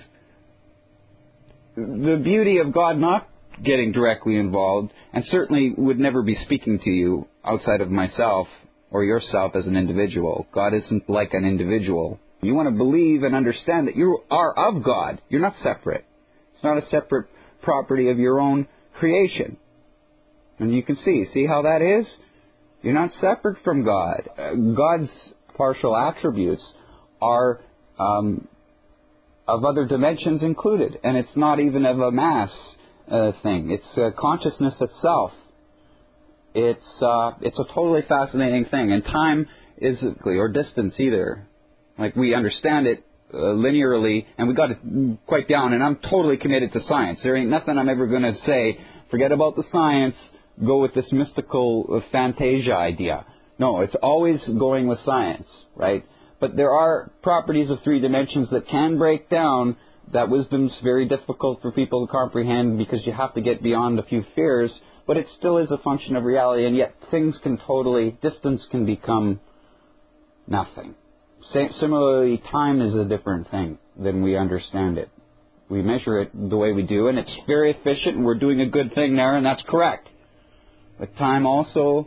the beauty of God not getting directly involved, and certainly would never be speaking to you outside of myself or yourself as an individual. God isn't like an individual. You want to believe and understand that you are of God. You're not separate. It's not a separate property of your own creation. And you can see how that is? You're not separate from God. God's partial attributes are of other dimensions included, and it's not even of a mass thing. It's consciousness itself. It's a totally fascinating thing, and time isn't, or distance either. Like, we understand it linearly, and we got it quite down, and I'm totally committed to science. There ain't nothing I'm ever going to say, forget about the science, go with this mystical fantasia idea. No, it's always going with science, right? But there are properties of three dimensions that can break down. That wisdom's very difficult for people to comprehend because you have to get beyond a few fears, but it still is a function of reality, and yet distance can become nothing. Similarly, time is a different thing than we understand it. We measure it the way we do, and it's very efficient, and we're doing a good thing there, and that's correct. But time also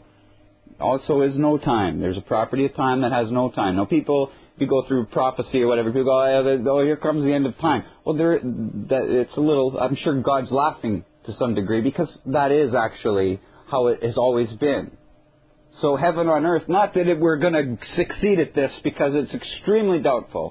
is no time. There's a property of time that has no time. Now, people, if you go through prophecy or whatever, people go, oh, here comes the end of time. Well, it's a little, I'm sure God's laughing to some degree, because that is actually how it has always been. So heaven on earth, not that we're going to succeed at this, because it's extremely doubtful.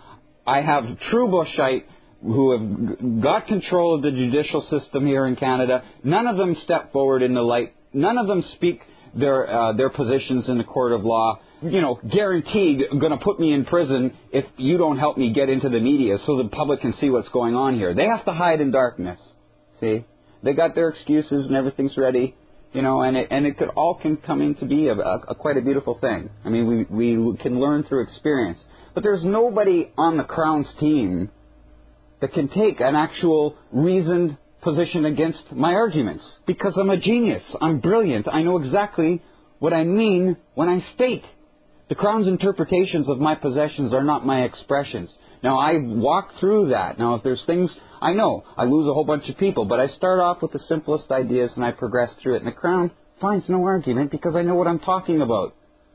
I have true Bushite who have got control of the judicial system here in Canada. None of them step forward in the light. None of them speak their positions in the court of law. Guaranteed going to put me in prison if you don't help me get into the media so the public can see what's going on here. They have to hide in darkness. See? They got their excuses and everything's ready. And it can come in to be quite a beautiful thing. I mean, we can learn through experience. But there's nobody on the Crown's team that can take an actual reasoned position against my arguments, because I'm a genius. I'm brilliant. I know exactly what I mean when I state. The Crown's interpretations of my possessions are not my expressions. Now, I walk through that. Now, if there's things, I know I lose a whole bunch of people, but I start off with the simplest ideas and I progress through it. And the Crown finds no argument because I know what I'm talking about.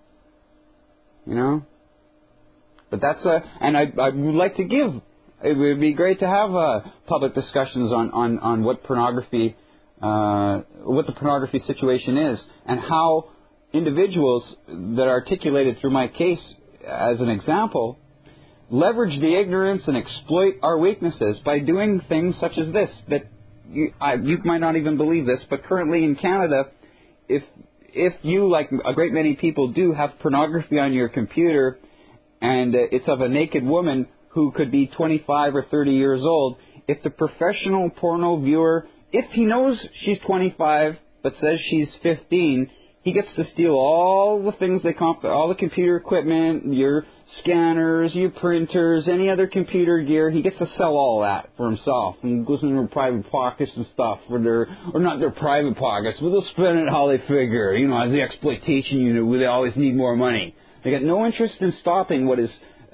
But and I would like to give. It would be great to have public discussions on what pornography, what the pornography situation is, and how individuals that are articulated through my case as an example leverage the ignorance and exploit our weaknesses by doing things such as this. That you might not even believe this, but currently in Canada, if you, like a great many people do, have pornography on your computer, and it's of a naked woman who could be 25 or 30 years old, if the professional porno viewer, if he knows she's 25 but says she's 15, he gets to steal all the things all the computer equipment, your scanners, your printers, any other computer gear. He gets to sell all that for himself, and goes into their private pockets and stuff, or not their private pockets, but they'll spend it how they figure. As the exploitation unit, where they always need more money. They got no interest in stopping what is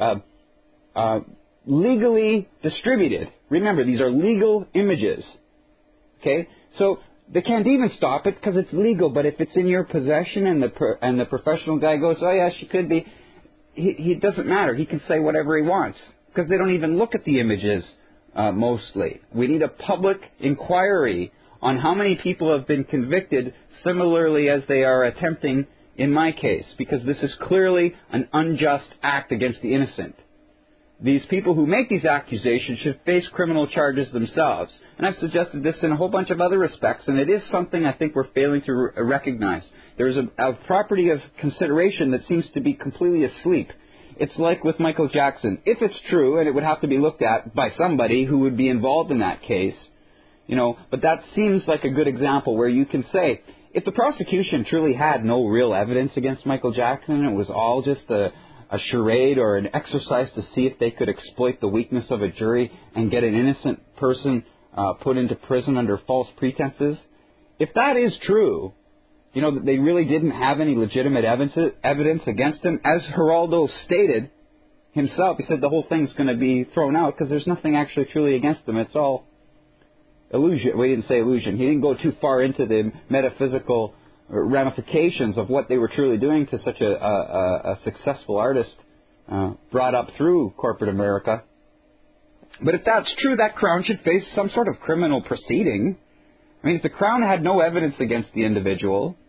legally distributed. Remember, these are legal images. Okay, so they can't even stop it because it's legal. But if it's in your possession and the professional guy goes, oh yeah, she could be, he doesn't matter. He can say whatever he wants because they don't even look at the images mostly. We need a public inquiry on how many people have been convicted similarly as they are attempting in my case, because this is clearly an unjust act against the innocent. These people who make these accusations should face criminal charges themselves. And I've suggested this in a whole bunch of other respects, and it is something I think we're failing to recognize. There's a property of consideration that seems to be completely asleep. It's like with Michael Jackson. If it's true, and it would have to be looked at by somebody who would be involved in that case, but that seems like a good example where you can say, if the prosecution truly had no real evidence against Michael Jackson, it was all just a charade or an exercise to see if they could exploit the weakness of a jury and get an innocent person put into prison under false pretenses. If that is true, that they really didn't have any legitimate evidence against him, as Geraldo stated himself, he said the whole thing's going to be thrown out because there's nothing actually truly against them. It's all illusion. We didn't say illusion. He didn't go too far into the metaphysical ramifications of what they were truly doing to such a successful artist brought up through corporate America. But if that's true, that Crown should face some sort of criminal proceeding. I mean, if the Crown had no evidence against the individual,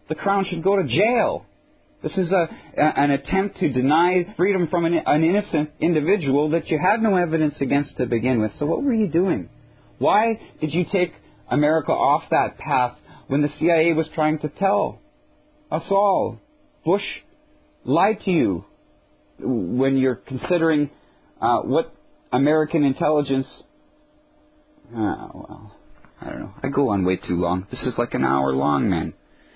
the Crown should go to jail. This is an attempt to deny freedom from an innocent individual that you had no evidence against to begin with. So what were you doing? Why did you take America off that path when the CIA was trying to tell us all? Bush lied to you when you're considering what American intelligence... well, I don't know. I go on way too long. This is like an hour long, man.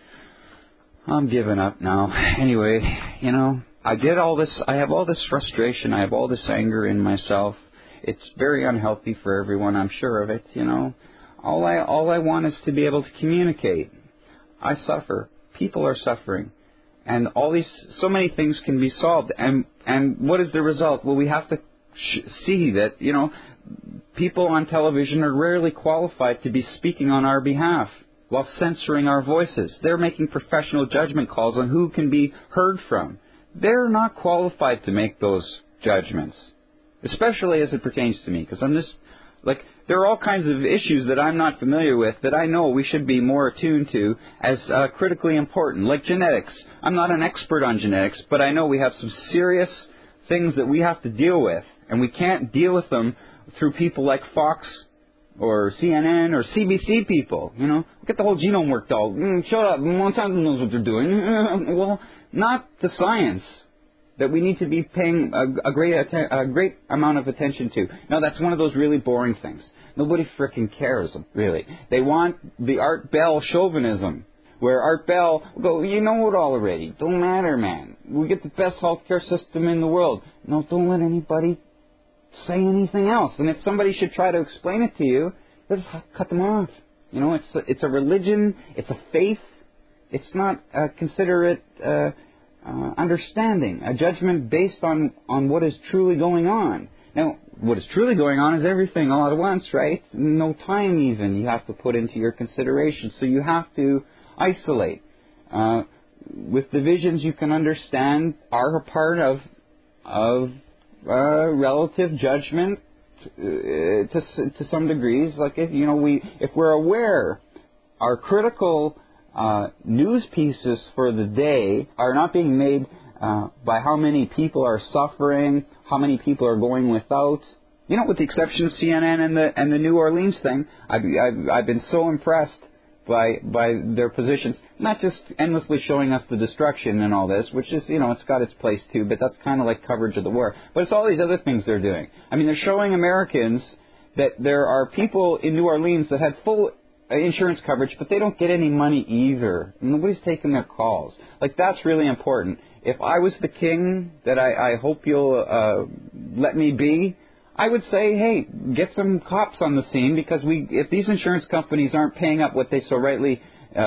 I'm giving up now. Anyway, I get all this. I have all this frustration. I have all this anger in myself. It's very unhealthy for everyone. I'm sure of it. All I want is to be able to communicate. I suffer. People are suffering, and so many things can be solved. And what is the result? Well, we have to see that people on television are rarely qualified to be speaking on our behalf, while censoring our voices. They're making professional judgment calls on who can be heard from. They're not qualified to make those judgments, especially as it pertains to me, because I'm just, there are all kinds of issues that I'm not familiar with that I know we should be more attuned to as critically important, like genetics. I'm not an expert on genetics, but I know we have some serious things that we have to deal with, and we can't deal with them through people like Fox or CNN or CBC people. Get the whole genome worked out. Shut up. Monsanto knows what they're doing. Well, not the science that we need to be paying a great amount of attention to. Now, that's one of those really boring things. Nobody frickin' cares, really. They want the Art Bell chauvinism, where Art Bell will go, you know it all already. Don't matter, man. We get the best healthcare system in the world. No, don't let anybody say anything else. And if somebody should try to explain it to you, just cut them off. It's a religion. It's a faith. It's not a considerate understanding, a judgment based on what is truly going on. Now, what is truly going on is everything all at once, right? No time even you have to put into your consideration. So you have to isolate. With divisions you can understand are a part of relative judgment to some degrees. Like if we're aware, our critical news pieces for the day are not being made by how many people are suffering, how many people are going without. With the exception of CNN and the New Orleans thing, I've been so impressed by their positions, not just endlessly showing us the destruction and all this, which is, it's got its place too, but that's kind of like coverage of the war. But it's all these other things they're doing. I mean, they're showing Americans that there are people in New Orleans that had full insurance coverage, but they don't get any money either. Nobody's taking their calls. That's really important. If I was the king that I hope you'll let me be, I would say, hey, get some cops on the scene, because if these insurance companies aren't paying up what they so rightly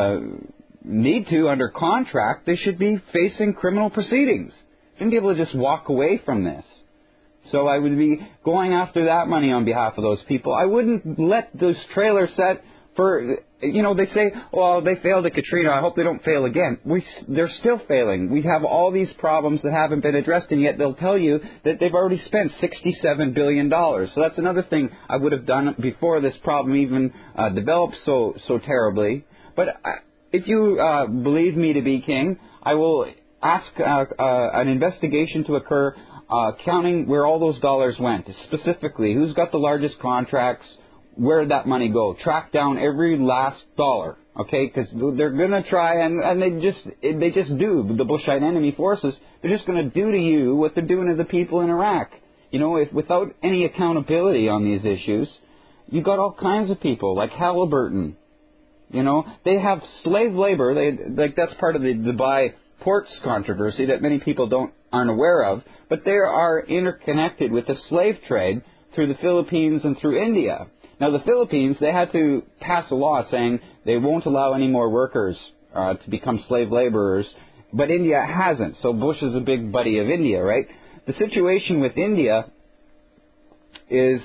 need to under contract, they should be facing criminal proceedings. They shouldn't be able to just walk away from this. So I would be going after that money on behalf of those people. I wouldn't let those trailers set for, they say, well, they failed at Katrina. I hope they don't fail again. They're still failing. We have all these problems that haven't been addressed, and yet they'll tell you that they've already spent $67 billion. So that's another thing I would have done before this problem even developed so terribly. But if you believe me to be king, I will ask an investigation to occur counting where all those dollars went, specifically who's got the largest contracts, where did that money go? Track down every last dollar, okay? Because they're going to try, and they just do. The Bushite enemy forces, they're just going to do to you what they're doing to the people in Iraq. If without any accountability on these issues, you got all kinds of people like Halliburton. They have slave labor. That's part of the Dubai ports controversy that many people aren't aware of. But they are interconnected with the slave trade through the Philippines and through India. Now, the Philippines, they had to pass a law saying they won't allow any more workers to become slave laborers, but India hasn't. So Bush is a big buddy of India, right? The situation with India is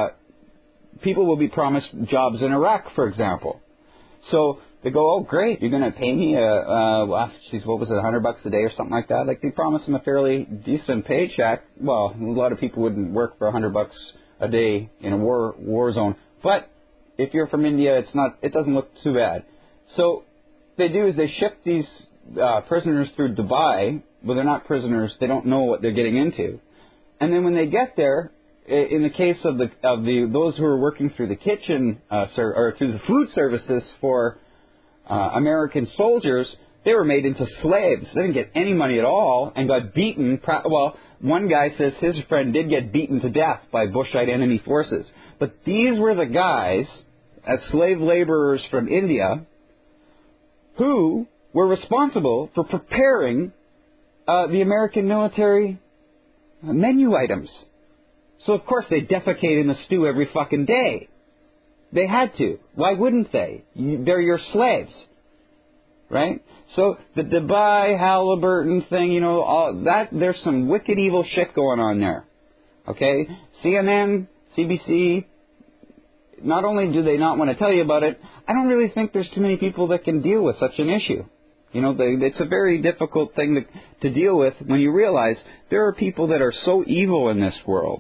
people will be promised jobs in Iraq, for example. So they go, oh, great, you're going to pay me, what was it, $100 a day or something like that? They promise them a fairly decent paycheck. Well, a lot of people wouldn't work for $100 a day in a war zone. But if you're from India, it doesn't look too bad. So they do is they ship these prisoners through Dubai. Well, they're not prisoners. They don't know what they're getting into. And then when they get there, in the case of those who are working through the kitchen or through the food services for American soldiers, they were made into slaves. They didn't get any money at all and got beaten. Well, one guy says his friend did get beaten to death by Bushite enemy forces. But these were the guys, as slave laborers from India, who were responsible for preparing the American military menu items. So, of course, they defecate in the stew every fucking day. They had to. Why wouldn't they? They're your slaves. Right? So, the Dubai Halliburton thing, all that, there's some wicked evil shit going on there. Okay? CNN, CBC, not only do they not want to tell you about it, I don't really think there's too many people that can deal with such an issue. It's a very difficult thing to deal with when you realize there are people that are so evil in this world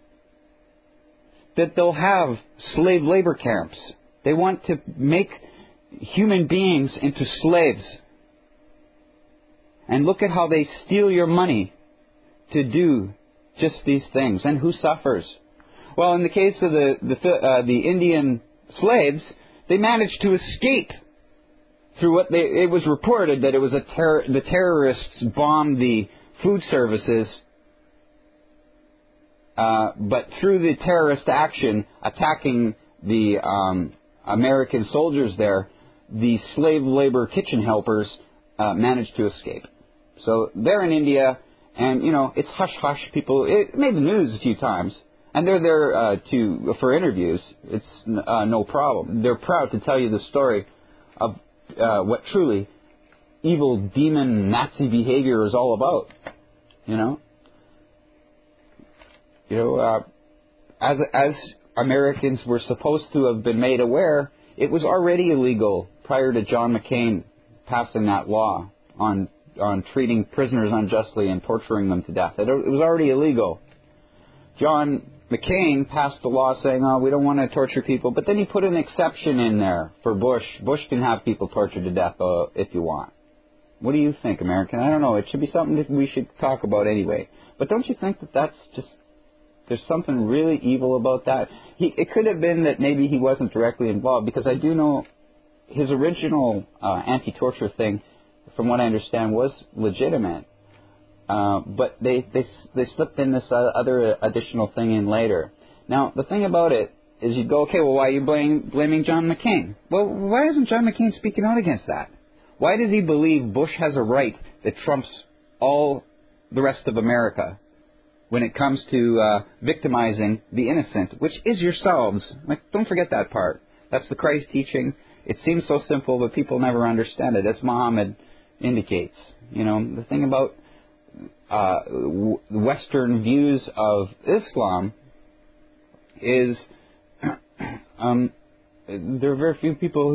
that they'll have slave labor camps. They want to make human beings into slaves. And look at how they steal your money to do just these things. And who suffers? Well, in the case of the Indian slaves, they managed to escape through it was reported that it was the terrorists bombed the food services, but through the terrorist action attacking the American soldiers there, the slave labor kitchen helpers managed to escape. So they're in India, and it's hush hush. People, it made the news a few times, and they're there for interviews. It's no problem. They're proud to tell you the story of what truly evil demon Nazi behavior is all about. As Americans were supposed to have been made aware, it was already illegal prior to John McCain passing that law on treating prisoners unjustly and torturing them to death. It was already illegal. John McCain passed the law saying, we don't want to torture people, but then he put an exception in there for Bush. Bush can have people tortured to death if you want. What do you think, American? I don't know. It should be something that we should talk about anyway. But don't you think that that's just, there's something really evil about that? It could have been that maybe he wasn't directly involved, because I do know his original anti-torture thing, from what I understand, was legitimate. But they slipped in this other additional thing in later. Now, the thing about it is you go, okay, well, why are you blaming John McCain? Well, why isn't John McCain speaking out against that? Why does he believe Bush has a right that trumps all the rest of America when it comes to victimizing the innocent, which is yourselves? Like, don't forget that part. That's the Christ teaching. It seems so simple, but people never understand it, as Muhammad indicates. The thing about Western views of Islam is there are very few people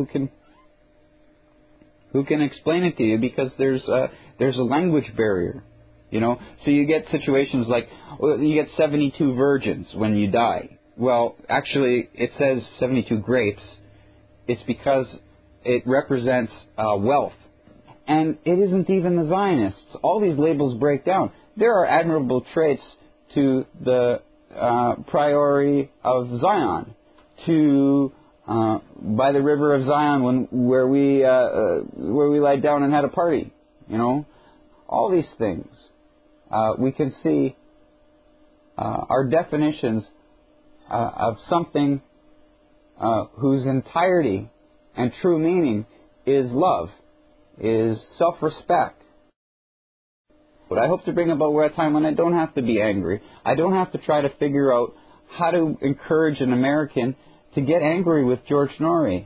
who can explain it to you, because there's a language barrier, So you get situations like you get 72 virgins when you die. Well, actually, it says 72 grapes. It's because it represents wealth. And it isn't even the Zionists. All these labels break down. There are admirable traits to the priority of Zion, to by the river of Zion where we lied down and had a party. All these things we can see are definitions of something whose entirety and true meaning is love, is self-respect. But I hope to bring about a time when I don't have to be angry. I don't have to try to figure out how to encourage an American to get angry with George Norrie.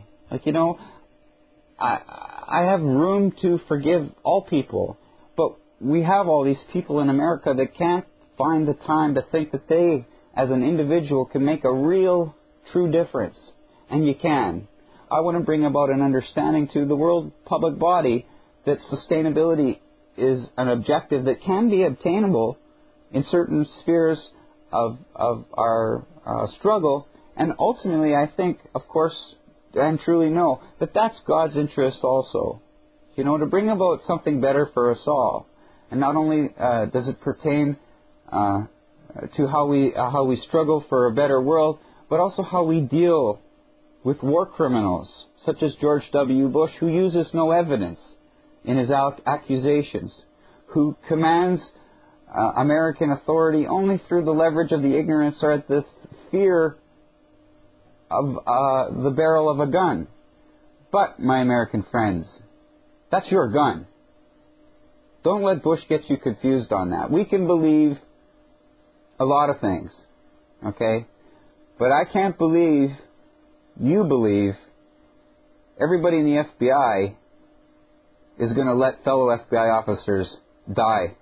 I have room to forgive all people, but we have all these people in America that can't find the time to think that they, as an individual, can make a real, true difference. And you can. I want to bring about an understanding to the world public body that sustainability is an objective that can be obtainable in certain spheres of our struggle. And ultimately, I think, of course, and truly know that that's God's interest also. to bring about something better for us all. And not only does it pertain to how we struggle for a better world, but also how we deal with war criminals, such as George W. Bush, who uses no evidence in his accusations, who commands American authority only through the leverage of the ignorance or the fear of the barrel of a gun. But, my American friends, that's your gun. Don't let Bush get you confused on that. We can believe a lot of things, okay? But I can't believe you believe everybody in the FBI is going to let fellow FBI officers die.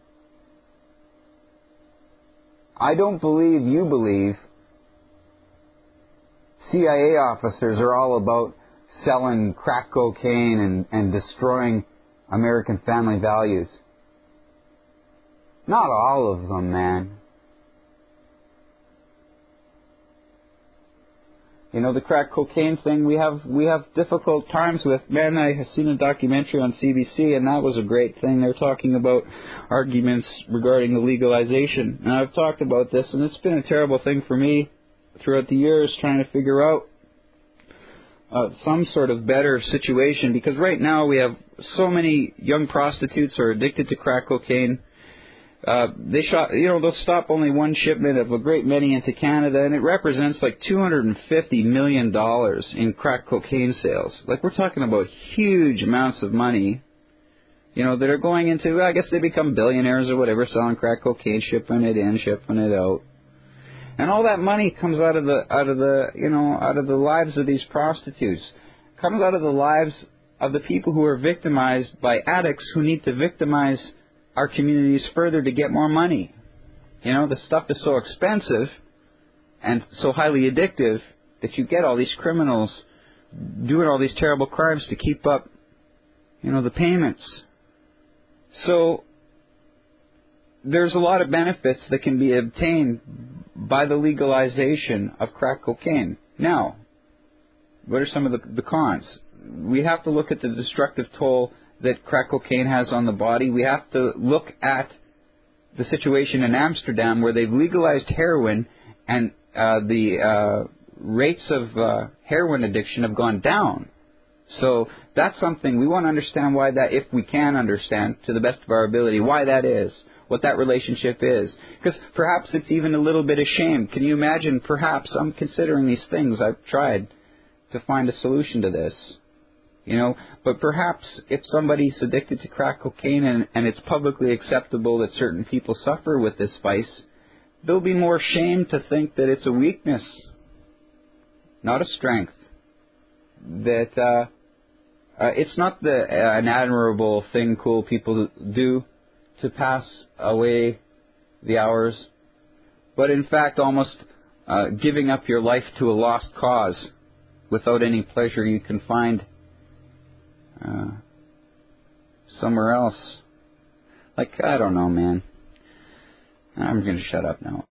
I don't believe you believe CIA officers are all about selling crack cocaine and destroying American family values. Not all of them, man. The crack cocaine thing we have difficult times with. Man, I have seen a documentary on CBC, and that was a great thing. They're talking about arguments regarding the legalization. And I've talked about this, and it's been a terrible thing for me throughout the years trying to figure out some sort of better situation, because right now we have so many young prostitutes who are addicted to crack cocaine. They'll stop only one shipment of a great many into Canada, and it represents like $250 million in crack cocaine sales. Like, we're talking about huge amounts of money, that are going into, I guess they become billionaires or whatever, selling crack cocaine, shipping it in, shipping it out. And all that money comes out of the lives of these prostitutes. Comes out of the lives of the people who are victimized by addicts who need to victimize our communities further to get more money. The stuff is so expensive and so highly addictive that you get all these criminals doing all these terrible crimes to keep up, the payments. So there's a lot of benefits that can be obtained by the legalization of crack cocaine. Now, what are some of the cons? We have to look at the destructive toll that crack cocaine has on the body. We have to look at the situation in Amsterdam where they've legalized heroin, and the rates of heroin addiction have gone down. So that's something we want to understand why that, if we can understand to the best of our ability, why that is, what that relationship is. Because perhaps it's even a little bit of shame. Can you imagine, perhaps, I'm considering these things, I've tried to find a solution to this. But perhaps if somebody's addicted to crack cocaine and it's publicly acceptable that certain people suffer with this vice, there'll be more shame to think that it's a weakness, not a strength. That it's not an admirable thing cool people do to pass away the hours, but in fact almost giving up your life to a lost cause without any pleasure you can find somewhere else. Like, I don't know, man. I'm going to shut up now.